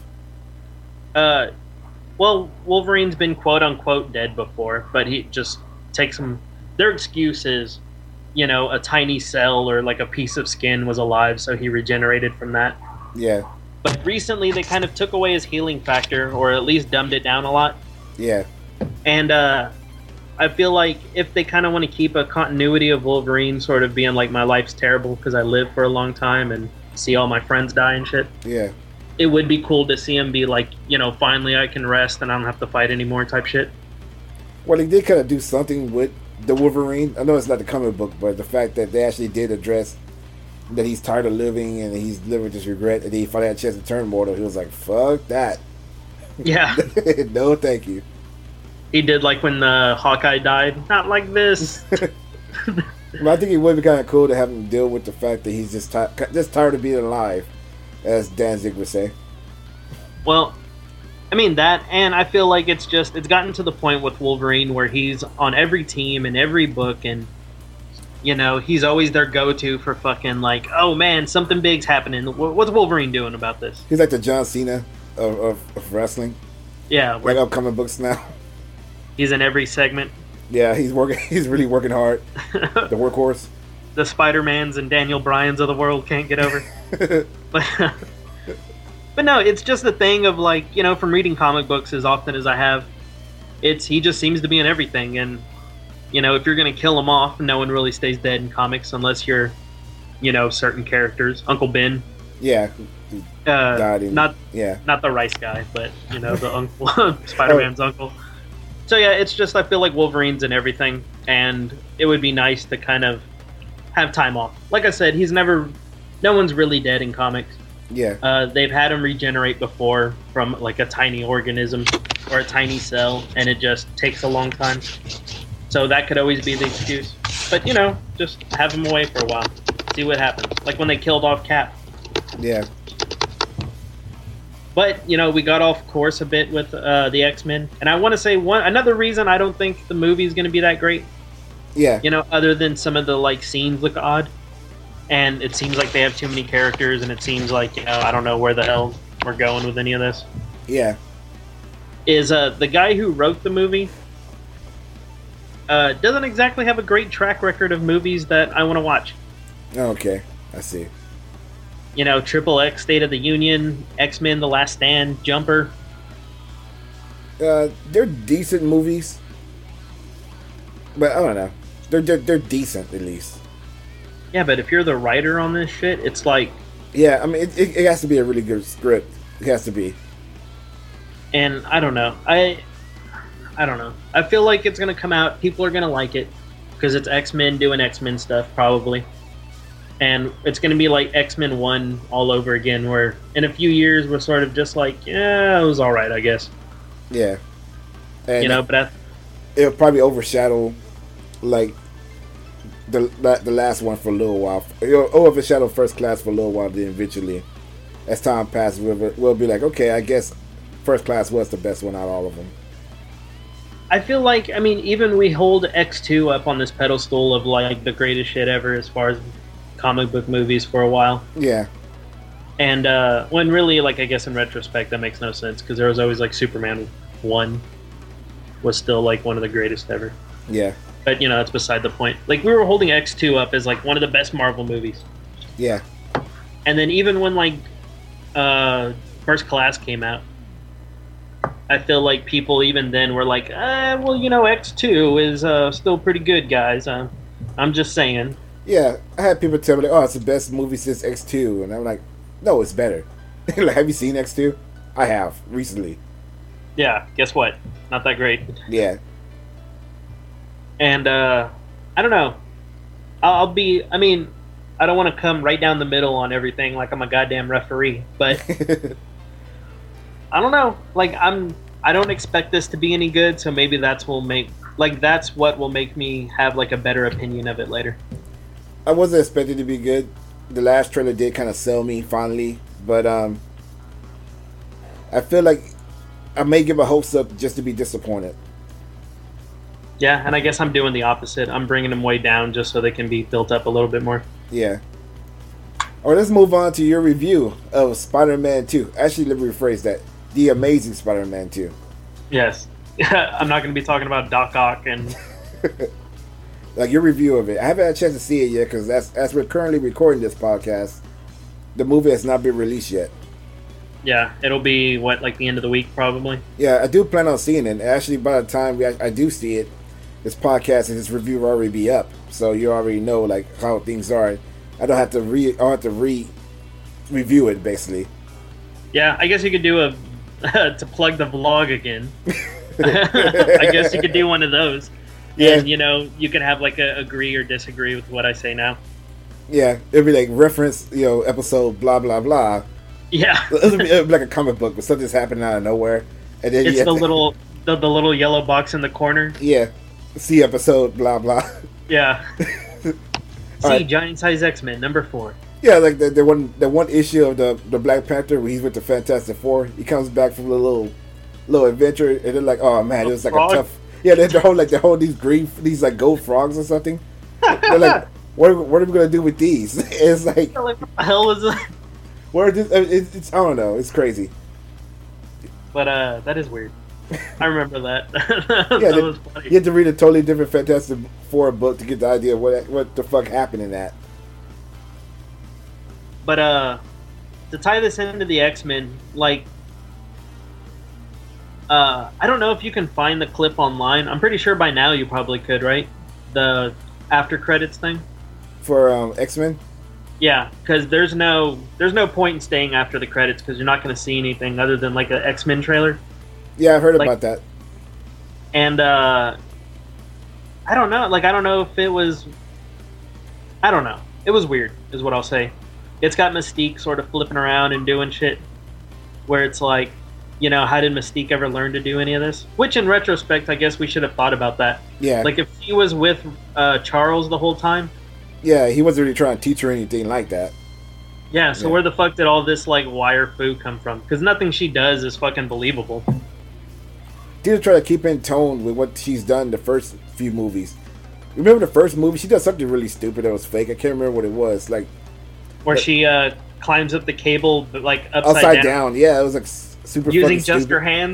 Well, Wolverine's been quote-unquote dead before, but he just takes him... Their excuse is, a tiny cell or like a piece of skin was alive, so he regenerated from that. Yeah. But recently they kind of took away his healing factor, or at least dumbed it down a lot. Yeah. And I feel like if they kind of want to keep a continuity of Wolverine sort of being like, my life's terrible because I lived for a long time and see all my friends die and shit. Yeah. It would be cool to see him be like, finally I can rest and I don't have to fight anymore type shit. Well, they did kind of do something with the Wolverine. I know it's not the comic book, but the fact that they actually did address that he's tired of living and he's living with this regret, and then he finally had a chance to turn mortal. He was like, fuck that. Yeah. No, thank you. He did like when Hawkeye died. Not like this. Well, I think it would be kind of cool to have him deal with the fact that he's just tired of being alive, as Danzig would say. Well, I mean that, and I feel like it's gotten to the point with Wolverine where he's on every team in every book, and he's always their go-to for fucking like, oh man, something big's happening. What's Wolverine doing about this? He's like the John Cena of wrestling. Yeah, like upcoming books now. He's in every segment. Yeah, he's working. He's really working hard. The workhorse. The Spider-Mans and Daniel Bryans of the world can't get over. But no, it's just the thing of like, from reading comic books as often as I have, he just seems to be in everything. And, if you're going to kill him off, no one really stays dead in comics unless you're, certain characters. Uncle Ben. Yeah. Not the rice guy, but, the uncle, Spider-Man's uncle. So yeah, it's just, I feel like Wolverine's in everything, and it would be nice to kind of have time off. Like I said, no one's really dead in comics. Yeah. They've had him regenerate before from like a tiny organism or a tiny cell, and it just takes a long time. So that could always be the excuse. But, just have him away for a while. See what happens. Like when they killed off Cap. Yeah. But, we got off course a bit with the X-Men. And I want to say another reason I don't think the movie is going to be that great. Yeah. Other than some of the like scenes look odd. And it seems like they have too many characters, and it seems like, I don't know where the hell we're going with any of this. Yeah. is the guy who wrote the movie doesn't exactly have a great track record of movies that I want to watch. Okay, I see. You know, Triple X, State of the Union, X-Men: The Last Stand, Jumper. They're decent movies, but I don't know. They're decent at least. Yeah, but if you're the writer on this shit, it's like... Yeah, I mean, it has to be a really good script. It has to be. And I don't know. I don't know. I feel like it's going to come out. People are going to like it. Because it's X-Men doing X-Men stuff, probably. And it's going to be like X-Men 1 all over again, where in a few years we're sort of just like, yeah, it was alright, I guess. Yeah. And you know, but it'll probably overshadow, like, the last one for a little while. It'll overshadow First Class for a little while, then eventually, as time passes, we'll be like, okay, I guess First Class was the best one out of all of them. I feel like, I mean, even we hold X2 up on this pedestal of, like, the greatest shit ever as far as comic book movies for a while. Yeah. And when really, like, I guess in retrospect, that makes no sense, because there was always, like, Superman 1 was still, like, one of the greatest ever. Yeah. But, you know, that's beside the point. Like, we were holding X2 up as, like, one of the best Marvel movies. Yeah. And then even when, like, First Class came out, I feel like people even then were like, well, you know, X2 is still pretty good, guys. I'm just saying. Yeah, I had people tell me, like, oh, it's the best movie since X2. And I'm like, no, it's better. Like, have you seen X2? I have, recently. Yeah, guess what? Not that great. Yeah. And, I don't know. I mean, I don't want to come right down the middle on everything like I'm a goddamn referee, but I don't know. Like, I don't expect this to be any good, so maybe that's what will make me have, like, a better opinion of it later. I wasn't expecting it to be good. The last trailer did kind of sell me finally, but I feel like I may give a hopes up just to be disappointed. Yeah, and I guess I'm doing the opposite. I'm bringing them way down just so they can be built up a little bit more. Yeah. All right, let's move on to your review of Spider-Man 2. Actually, let me rephrase that. The Amazing Spider-Man 2. Yes. I'm not going to be talking about Doc Ock and... Like, your review of it. I haven't had a chance to see it yet because as we're currently recording this podcast, the movie has not been released yet. Yeah, it'll be, like the end of the week, probably? Yeah, I do plan on seeing it. Actually, by the time I do see it, this podcast and this review will already be up. So you already know, like, how things are. I don't have to review it, basically. Yeah, I guess you could do to plug the vlog again. I guess you could do one of those. Yeah. And, you know, you could have, like, a agree or disagree with what I say now. Yeah, it'd be like reference, you know, episode blah, blah, blah. Yeah. It'd be like a comic book, but something's happening out of nowhere. And then it's the little yellow box in the corner. Yeah. See episode blah, blah. Yeah. See right. Giant Size X-Men, number 4. Yeah, like the one issue of the Black Panther where he's with the Fantastic Four. He comes back from a little adventure, and they're like, oh man, it was like a tough. Yeah, they hold these like gold frogs or something. They're like, what are we gonna do with these? It's like, what the hell is it? It's I don't know. It's crazy. But that is weird. I remember that. Yeah, that was funny. You had to read a totally different Fantastic Four book to get the idea of what the fuck happened in that. But to tie this into the X-Men, like, I don't know if you can find the clip online. I'm pretty sure by now you probably could, right? The after credits thing for X-Men. Yeah, because there's no point in staying after the credits because you're not going to see anything other than like an X-Men trailer. Yeah, I've heard about that. And I don't know. Like, I don't know if it was. I don't know. It was weird, is what I'll say. It's got Mystique sort of flipping around and doing shit, where it's like, you know, how did Mystique ever learn to do any of this? Which, in retrospect, I guess we should have thought about that. Yeah. Like, if she was with Charles the whole time. Yeah, he wasn't really trying to teach her anything like that. Yeah, so where the fuck did all this, like, wire foo come from? Because nothing she does is fucking believable. Tina tried to keep in tone with what she's done in the first few movies. Remember the first movie? She does something really stupid that was fake. I can't remember what it was. Like, where she climbs up the cable, but, like, upside down. Yeah, it was like super using just stupid. Her hands.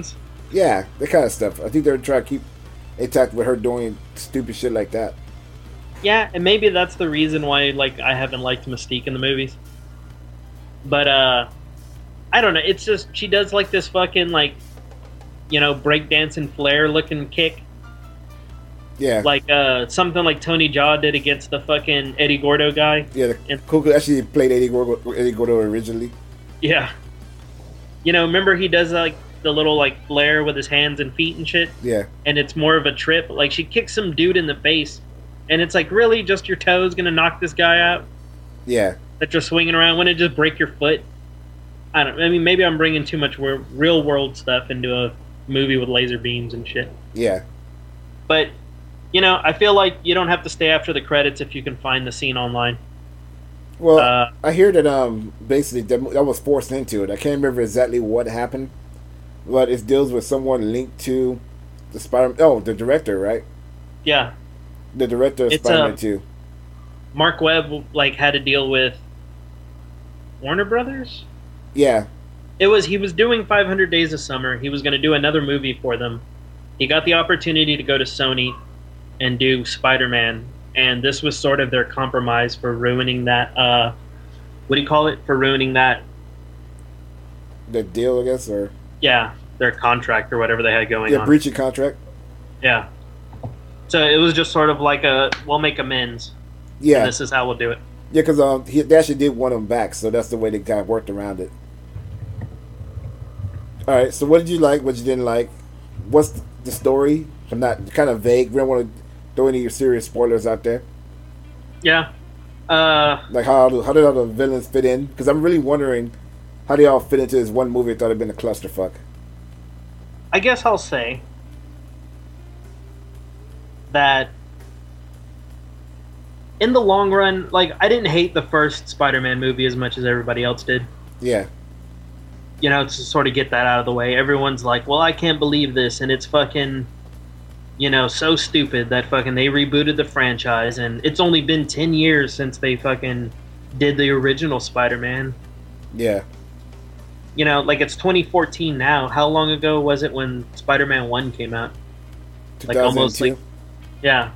Yeah, that kind of stuff. I think they're trying to keep intact with her doing stupid shit like that. Yeah, and maybe that's the reason why like I haven't liked Mystique in the movies. But I don't know. It's just she does like this fucking like breakdancing Flair looking kick. Yeah, Like something like Tony Jaa did against the fucking Eddie Gordo guy. Yeah, Cuckoo actually played Eddie Gordo originally. Yeah. Remember he does like the little like flare with his hands and feet and shit? Yeah. And it's more of a trip. Like she kicks some dude in the face and it's like, really? Just your toes gonna knock this guy out? Yeah. That you're swinging around? Wouldn't it just break your foot? I mean, maybe I'm bringing too much real world stuff into a movie with laser beams and shit. Yeah. But I feel like you don't have to stay after the credits if you can find the scene online. Well, I hear that basically that was forced into it. I can't remember exactly what happened, but it deals with someone linked to the Spider. Oh, the director, right? Yeah, the director of Spider-Man 2. Mark Webb had to deal with Warner Brothers. Yeah, he was doing 500 Days of Summer. He was going to do another movie for them. He got the opportunity to go to Sony and do Spider-Man, and this was sort of their compromise for ruining that what do you call it, for ruining that the deal, I guess, or their contract or whatever they had going on. Breach of contract. Yeah, so it was just sort of like we'll make amends. Yeah, and this is how we'll do it. Yeah, because they actually did want him back, so that's the way they kind of worked around it. All right, so what did you like, what you didn't like? What's the story? I'm not kind of vague. We don't want to throw any serious spoilers out there. Yeah. Like how did all the villains fit in? Because I'm really wondering how they all fit into this one movie. I thought it'd been a clusterfuck. I guess I'll say that in the long run, I didn't hate the first Spider-Man movie as much as everybody else did. Yeah. To sort of get that out of the way. Everyone's like, well, I can't believe this, and it's fucking, so stupid that fucking they rebooted the franchise, and it's only been 10 years since they fucking did the original Spider-Man. Yeah. It's 2014 now. How long ago was it when Spider-Man 1 came out? 2002. Yeah.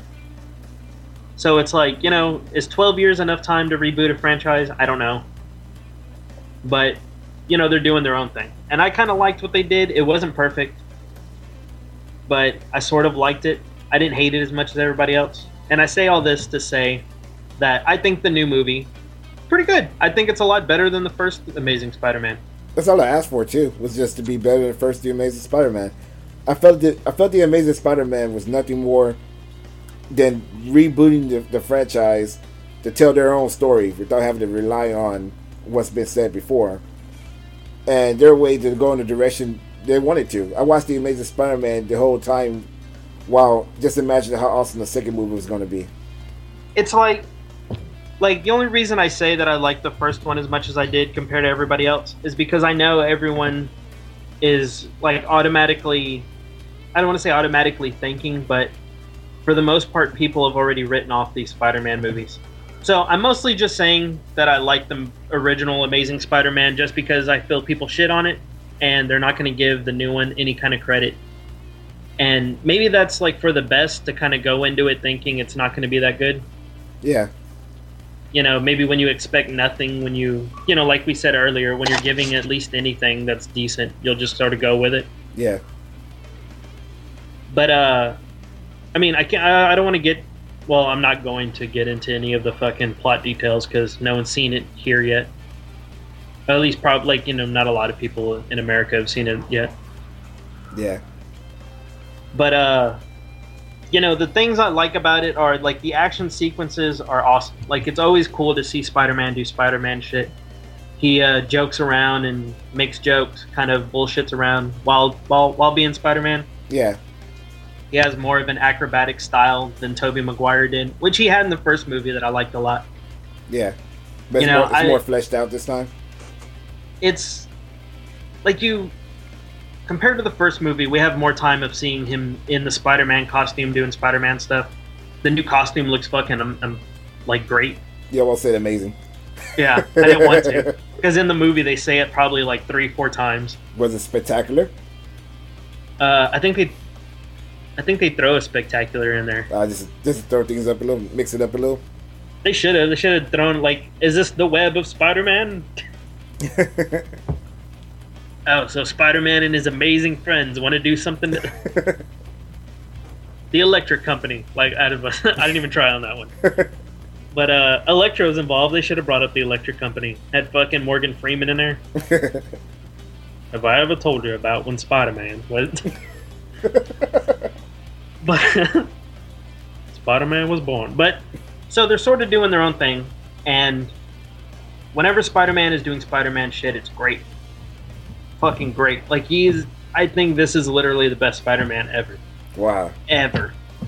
So it's is 12 years enough time to reboot a franchise? I don't know. But, they're doing their own thing. And I kind of liked what they did. It wasn't perfect. But I sort of liked it. I didn't hate it as much as everybody else. And I say all this to say that I think the new movie, pretty good. I think it's a lot better than the first Amazing Spider-Man. That's all I asked for, too, was just to be better than the first The Amazing Spider-Man. I felt The Amazing Spider-Man was nothing more than rebooting the franchise to tell their own story without having to rely on what's been said before. And their way to go in the direction they wanted to. I watched The Amazing Spider-Man the whole time while just imagining how awesome the second movie was going to be. It's like the only reason I say that I like the first one as much as I did compared to everybody else is because I know everyone is automatically, I don't want to say automatically thinking, but for the most part, people have already written off these Spider-Man movies. So I'm mostly just saying that I like the original Amazing Spider-Man just because I feel people shit on it, and they're not going to give the new one any kind of credit. And maybe that's for the best to kind of go into it thinking it's not going to be that good. Yeah. Maybe when you expect nothing, when you, like we said earlier, when you're giving at least anything that's decent, you'll just sort of go with it. Yeah. But, I mean, I don't want to get, well, I'm not going to get into any of the fucking plot details because no one's seen it here yet. At least probably, not a lot of people in America have seen it yet. Yeah. But, the things I like about it are, the action sequences are awesome. It's always cool to see Spider-Man do Spider-Man shit. He jokes around and makes jokes, kind of bullshits around while being Spider-Man. Yeah. He has more of an acrobatic style than Tobey Maguire did, which he had in the first movie that I liked a lot. Yeah. But it's more fleshed out this time? It's compared to the first movie, we have more time of seeing him in the Spider-Man costume doing Spider-Man stuff. The new costume looks fucking great. Yeah, well said, amazing. Yeah, I didn't want to. Because in the movie, they say it probably 3-4 times. Was it spectacular? I think they throw a spectacular in there. Just throw things up a little, mix it up a little. They should have. They should have thrown like, is this the web of Spider-Man? Oh, so Spider-Man and his amazing friends want to do something. The Electric Company, like I didn't even try on that one. But Electro's involved. They should have brought up the Electric Company. Had fucking Morgan Freeman in there. Have I ever told you about when Spider-Man was? But Spider-Man was born. But so they're sort of doing their own thing, and whenever Spider-Man is doing Spider-Man shit, it's great. Fucking great. Like I think this is literally the best Spider-Man ever. Wow. Ever.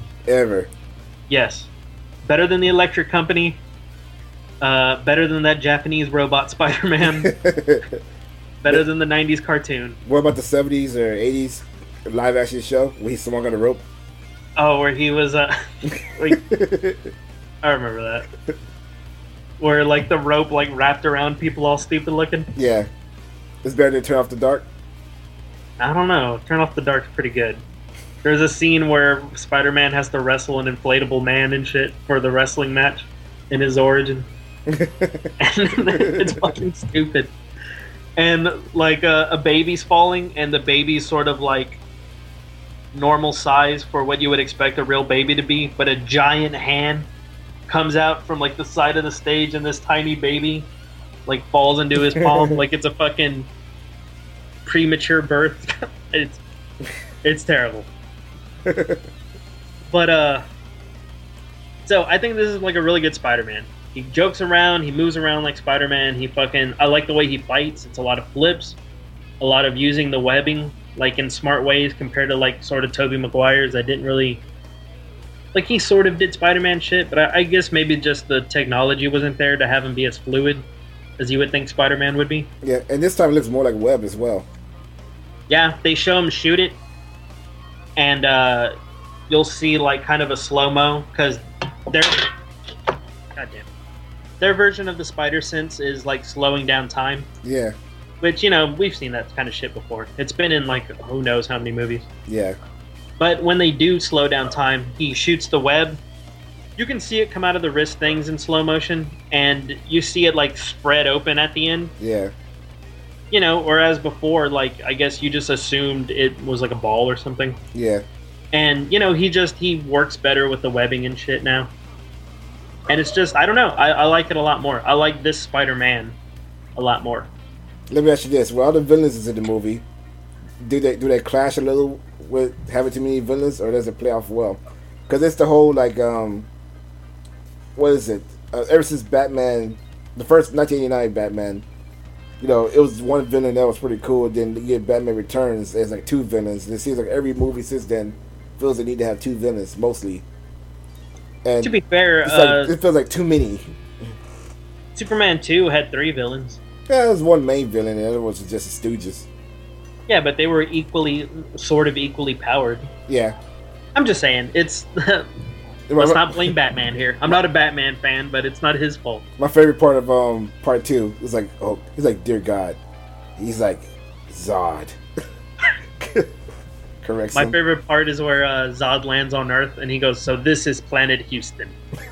Yes. Better than the Electric Company. Better than that Japanese robot Spider-Man. Better than the 90s cartoon. What about the 70s or 80s live action show where he swung on a rope? Oh, where he was like, I remember that. Where like the rope like wrapped around people all stupid looking. Yeah. It's better than Turn Off the Dark? I don't know. Turn Off the Dark's pretty good. There's a scene where Spider-Man has to wrestle an inflatable man and shit for the wrestling match in his origin. And it's fucking stupid. And like a baby's falling, and the baby's sort of like normal size for what you would expect a real baby to be, but a giant hand comes out from like the side of the stage, and this tiny baby like falls into his palm like it's a fucking premature birth. It's terrible. But so I think this is like a really good Spider-Man. He jokes around, he moves around like Spider-Man. I like the way he fights. It's a lot of flips, a lot of using the webbing like in smart ways compared to like sort of Tobey Maguire's. I didn't really like, he sort of did Spider-Man shit, but I guess maybe just the technology wasn't there to have him be as fluid as you would think Spider-Man would be. Yeah, and this time it looks more like Webb as well. Yeah, they show him shoot it, and you'll see like kind of a slow-mo, because their version of the spider sense is like slowing down time. Yeah. Which, you know, we've seen that kind of shit before. It's been in like who knows how many movies. Yeah. But when they do slow down time, he shoots the web. You can see it come out of the wrist things in slow motion, and you see it like spread open at the end. Yeah. You know, whereas before, like, I guess you just assumed it was like a ball or something. Yeah. And, you know, he works better with the webbing and shit now. And it's just, I don't know, I like it a lot more. I like this Spider-Man a lot more. Let me ask you this: while the villains is in the movie, do they clash a little with having too many villains, or does it play off well? Because it's the whole like what is it? Ever since Batman, the first 1989 Batman, you know, it was one villain that was pretty cool. Then you get Batman Returns, there's like two villains, and it seems like every movie since then feels they need to have two villains mostly. And to be fair, it feels like too many. Superman 2 had 3 villains. Yeah, there was one main villain, and the other ones were just the Stooges. Yeah, but they were sort of equally powered. Yeah. I'm just saying, it's... Let's not blame Batman here. I'm not a Batman fan, but it's not his fault. My favorite part of part 2 was like, oh, he's like, dear God. He's like, Zod. Correct. My favorite part is where Zod lands on Earth, and he goes, so this is Planet Houston.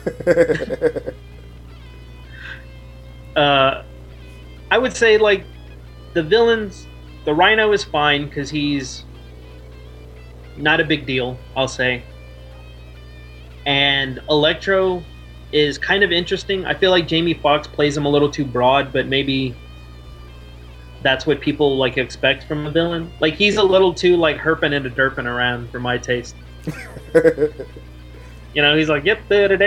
I would say, like, the villains, the Rhino is fine because he's not a big deal, I'll say. And Electro is kind of interesting. I feel like Jamie Foxx plays him a little too broad, but maybe that's what people like expect from a villain. Like, he's a little too like herping and derping around for my taste. You know, he's like, yep, going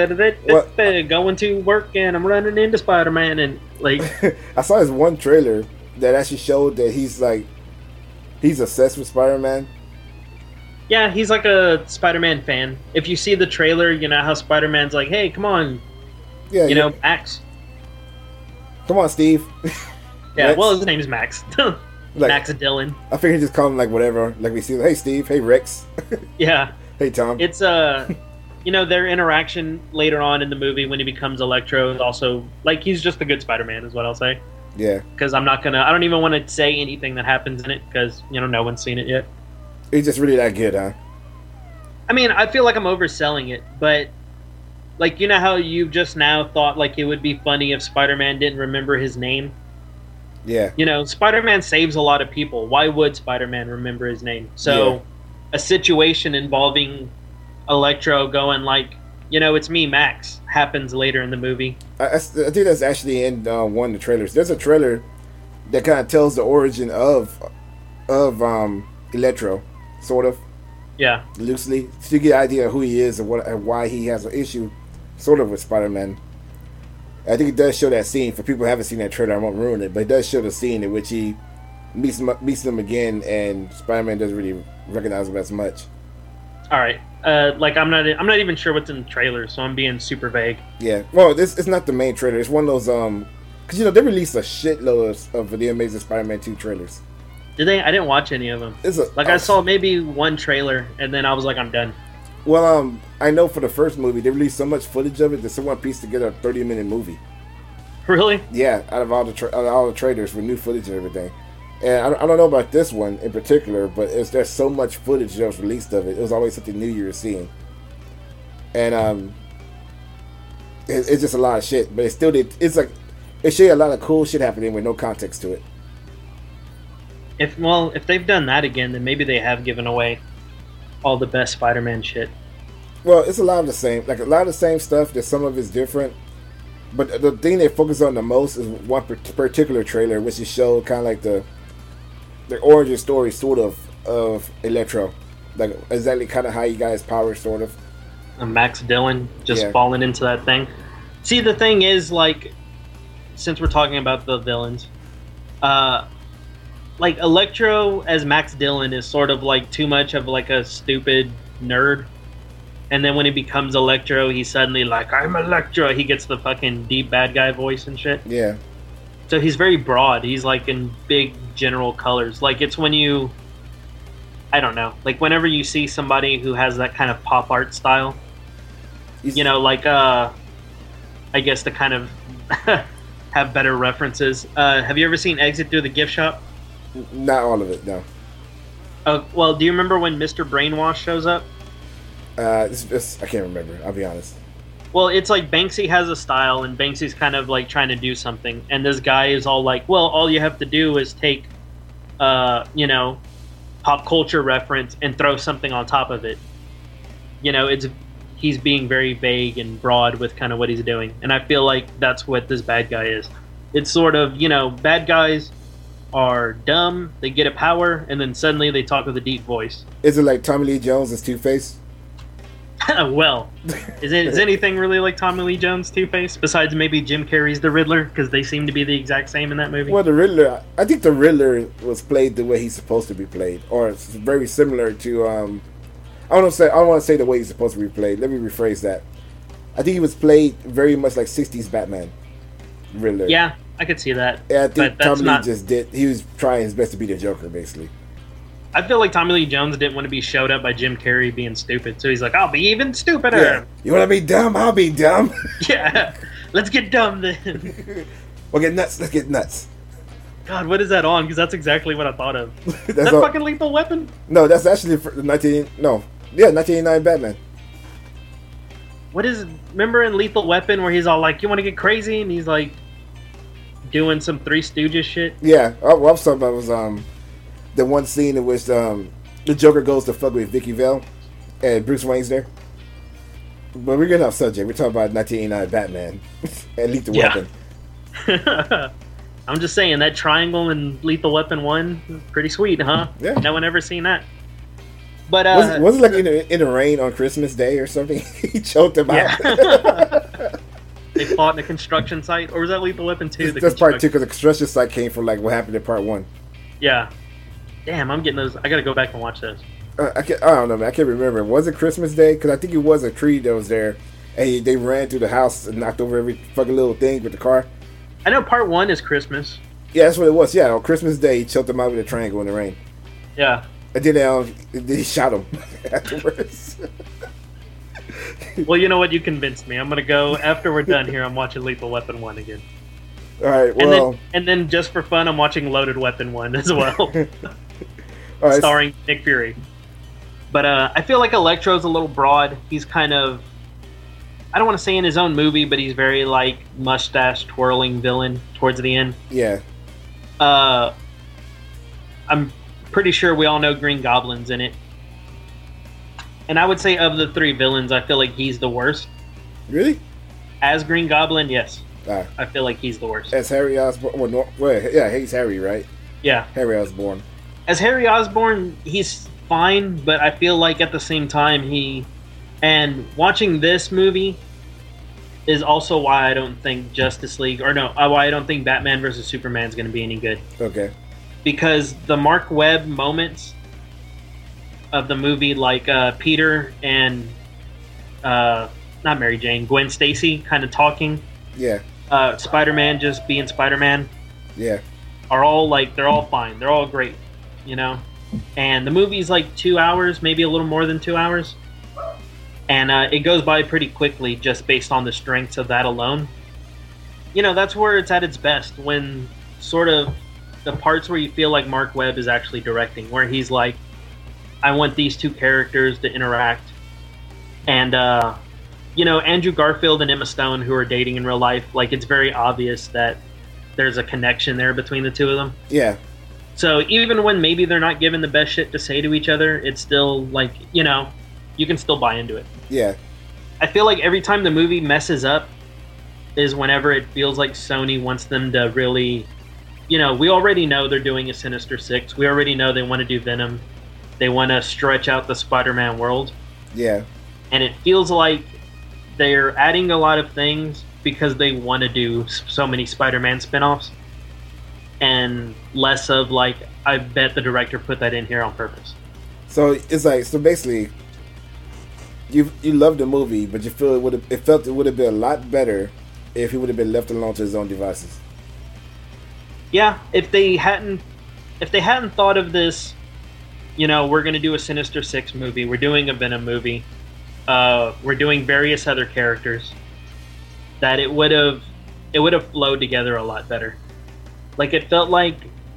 to work, and I'm running into Spider-Man, and like... I saw this one trailer that actually showed that he's obsessed with Spider-Man. Yeah, he's like a Spider-Man fan. If you see the trailer, you know how Spider-Man's like, hey, come on. Yeah, you know, Max. Come on, Steve. Yeah, Rex. Well, his name's Max. Like, Max Dillon. I figured just call him like whatever. Like we see, hey, Steve. Hey, Rex. Yeah. Hey, Tom. It's you know, their interaction later on in the movie when he becomes Electro is also, like, he's just a good Spider-Man is what I'll say. Yeah. Because I don't even want to say anything that happens in it because, you know, no one's seen it yet. It's just really that good, huh? I mean, I feel like I'm overselling it, but like, you know how you just now thought like it would be funny if Spider-Man didn't remember his name? Yeah. You know, Spider-Man saves a lot of people. Why would Spider-Man remember his name? So, a situation involving Electro going like, you know, it's me, Max, happens later in the movie. I think that's actually in one of the trailers. There's a trailer that kind of tells the origin of Electro, sort of. Yeah. Loosely, to get an idea of who he is and what and why he has an issue, sort of, with Spider-Man. I think it does show that scene. For people who haven't seen that trailer, I won't ruin it, but it does show the scene in which he meets them again, and Spider-Man doesn't really recognize him as much. All right. Like I'm not even sure what's in the trailer, so I'm being super vague. Yeah. Well, it's not the main trailer. It's one of those because you know they released a shitload of the Amazing Spider-Man 2 trailers. Did they? I didn't watch any of them. I saw maybe one trailer, and then I was like, I'm done. Well, I know for the first movie they released so much footage of it that someone pieced together a 30-minute movie. Really? Yeah, out of all the trailers with new footage and everything. And I don't know about this one in particular, but there's so much footage that was released of it. It was always something new you were seeing. And it's just a lot of shit. But it's like it show you a lot of cool shit happening with no context to it. If they've done that again, then maybe they have given away all the best Spider-Man shit. Well, it's a lot of the same. Like a lot of the same stuff. That some of it's different. But the thing they focus on the most is one particular trailer, which is showed kind of like the origin story, sort of Electro, like exactly kind of how he got his power, sort of. Max Dillon just falling into that thing. See, the thing is, like, since we're talking about the villains, like Electro as Max Dillon is sort of like too much of like a stupid nerd. And then when he becomes Electro, he's suddenly like, I'm Electro. He gets the fucking deep bad guy voice and shit. Yeah. So he's very broad. He's like in big general colors. Like it's when you, I don't know, like whenever you see somebody who has that kind of pop art style, you know, like, I guess to kind of have better references. Have you ever seen Exit Through the Gift Shop? Not all of it, no. Well, do you remember when Mr. Brainwash shows up? I can't remember, I'll be honest. Well, it's like Banksy has a style, and Banksy's kind of like trying to do something, and this guy is all like, well, all you have to do is take, you know, pop culture reference and throw something on top of it. You know, he's being very vague and broad with kind of what he's doing, and I feel like that's what this bad guy is. It's sort of, you know, bad guys are dumb, they get a power, and then suddenly they talk with a deep voice. Is it like Tommy Lee Jones as Two-Face? Well, is anything really like Tommy Lee Jones Two-Face besides maybe Jim Carrey's the Riddler, because they seem to be the exact same in that movie? Well, the Riddler, I think the Riddler was played the way he's supposed to be played, or it's very similar to I don't want to say the way he's supposed to be played. Let me rephrase that. I think he was played very much like 60s Batman Riddler. Yeah, I could see that. Yeah, I think Tommy Lee he was trying his best to be the Joker, basically. I feel like Tommy Lee Jones didn't want to be showed up by Jim Carrey being stupid, so he's like, I'll be even stupider. Yeah. You want to be dumb? I'll be dumb. Yeah, let's get dumb then. We'll get nuts. Let's get nuts. God, what is that on? Because that's exactly what I thought of. That's fucking Lethal Weapon? No, that's actually for 1989 Batman. What is? Remember in Lethal Weapon where he's all like, "You want to get crazy?" and he's like doing some Three Stooges shit. Yeah, what I was talking about was the one scene in which the Joker goes to fuck with Vicky Vale and Bruce Wayne's there. But we're getting off subject. We're talking about 1989 Batman and Lethal Weapon. I'm just saying that triangle in Lethal Weapon 1, pretty sweet, huh? Yeah. No one ever seen that. But was it like in the rain on Christmas Day or something? He choked him out. They fought in a construction site, or was that Lethal Weapon 2? That's part 2 because the construction site came from like what happened in part 1. Yeah. Damn, I'm getting those. I gotta go back and watch those. I don't know, man. I can't remember. Was it Christmas Day? Because I think it was a tree that was there, and they ran through the house and knocked over every fucking little thing with the car. I know part 1 is Christmas. Yeah, that's what it was. Yeah, on Christmas Day, he choked him out with a triangle in the rain. Yeah. And then he shot him afterwards. Well, you know what? You convinced me. I'm gonna go after we're done here. I'm watching Lethal Weapon 1 again. All right. Well, and then just for fun, I'm watching Loaded Weapon 1 as well. All right, starring Nick Fury. But I feel like Electro's a little broad. He's kind of, I don't want to say in his own movie, but he's very like mustache twirling villain towards the end. Yeah. I'm pretty sure we all know Green Goblin's in it. And I would say of the three villains, I feel like he's the worst. Really? As Green Goblin, yes. Ah. I feel like he's the worst. As Harry Osborn. Well, yeah, he's Harry, right? Yeah. Harry Osborn. As Harry Osborn, he's fine, but I feel like at the same time and watching this movie is also why I don't think Justice League, why I don't think Batman vs. Superman is going to be any good. Okay. Because the Mark Webb moments of the movie, like Peter and not Mary Jane, Gwen Stacy kind of talking. Yeah. Spider-Man just being Spider-Man. Yeah. Are all like, they're all fine. They're all great, you know? And the movie's like 2 hours, maybe a little more than 2 hours. And it goes by pretty quickly just based on the strengths of that alone. You know, that's where it's at its best, when sort of the parts where you feel like Mark Webb is actually directing, where he's like, I want these two characters to interact. And, you know, Andrew Garfield and Emma Stone, who are dating in real life, like, it's very obvious that there's a connection there between the two of them. Yeah. So even when maybe they're not given the best shit to say to each other, it's still like, you know, you can still buy into it. Yeah. I feel like every time the movie messes up is whenever it feels like Sony wants them to really, you know, we already know they're doing a Sinister Six. We already know they want to do Venom. They want to stretch out the Spider-Man world. Yeah. And it feels like they're adding a lot of things because they want to do so many Spider-Man spinoffs, and less of like, I bet the director put that in here on purpose. So it's like, so basically, you love the movie, but you feel it would have been a lot better if he would have been left alone to his own devices. Yeah, if they hadn't thought of this, you know, we're going to do a Sinister Six movie, we're doing a Venom movie, we're doing various other characters, that it would have flowed together a lot better. Like, it felt like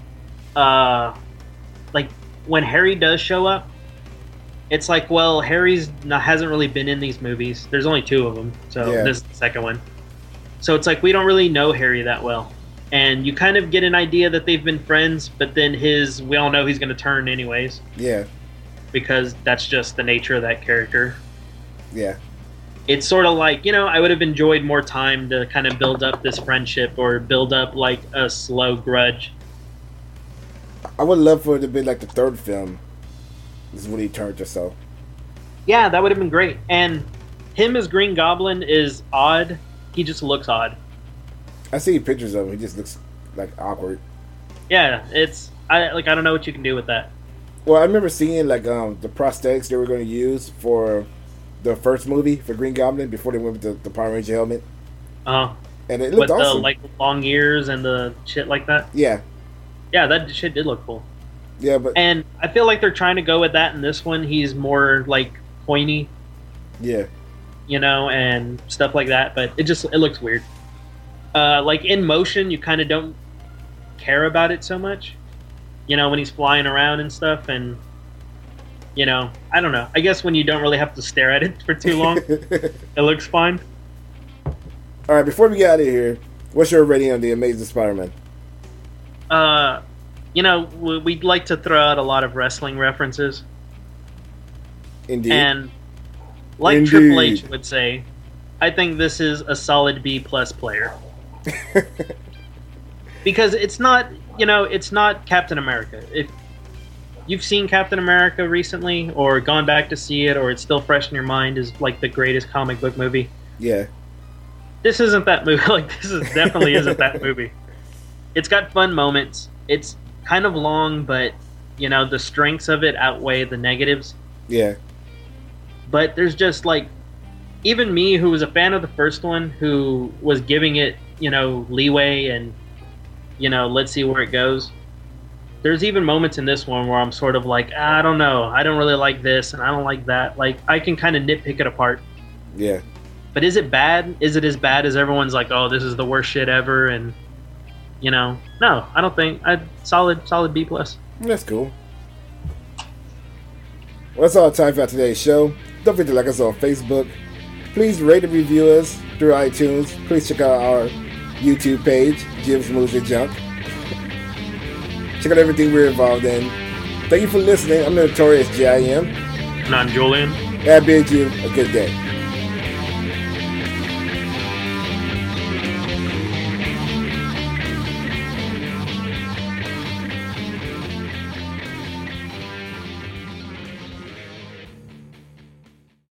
when Harry does show up, it's like, well, hasn't really been in these movies. There's only two of them, so yeah. This is the second one. So it's like, we don't really know Harry that well. And you kind of get an idea that they've been friends, but then we all know he's going to turn anyways. Yeah. Because that's just the nature of that character. Yeah. It's sort of like, you know, I would have enjoyed more time to kind of build up this friendship, or build up like a slow grudge. I would love for it to be like the third film. This is when he turned or so. Yeah, that would have been great. And him as Green Goblin is odd. He just looks odd. I see pictures of him. He just looks like awkward. Yeah, I don't know what you can do with that. Well, I remember seeing like the prosthetics they were going to use for the first movie for Green Goblin before they went with the Power Ranger helmet. And it looked awesome. The like long ears and the shit like that. Yeah. Yeah, that shit did look cool. Yeah, and I feel like they're trying to go with that in this one. He's more like pointy. Yeah. You know, and stuff like that, but it looks weird. Like in motion, you kind of don't care about it so much. You know, when he's flying around and stuff, and you know, I don't know. I guess when you don't really have to stare at it for too long, it looks fine. All right, before we get out of here, what's your rating on The Amazing Spider-Man? You know, we'd like to throw out a lot of wrestling references. Indeed. And like Indeed. Triple H would say, I think this is a solid B+ player. Because it's not, you know, it's not Captain America. If you've seen Captain America recently, or gone back to see it, or it's still fresh in your mind as like the greatest comic book movie. Yeah. This isn't that movie. Like, definitely isn't that movie. It's got fun moments. It's kind of long, but you know, the strengths of it outweigh the negatives. Yeah. But there's just like, even me, who was a fan of the first one, who was giving it, you know, leeway and, you know, let's see where it goes. There's even moments in this one where I'm sort of like, I don't know, I don't really like this and I don't like that. Like, I can kind of nitpick it apart. Yeah. But is it bad? Is it as bad as everyone's like, oh, this is the worst shit ever? And, you know, no, I don't think. Solid B+. That's cool. Well, that's all the time for today's show. Don't forget to like us on Facebook. Please rate and review us through iTunes. Please check out our YouTube page, Jim's Moves and Junk. Check out everything we're involved in. Thank you for listening. I'm the Notorious J.I.M. And I'm Julian. And I bid you a good day.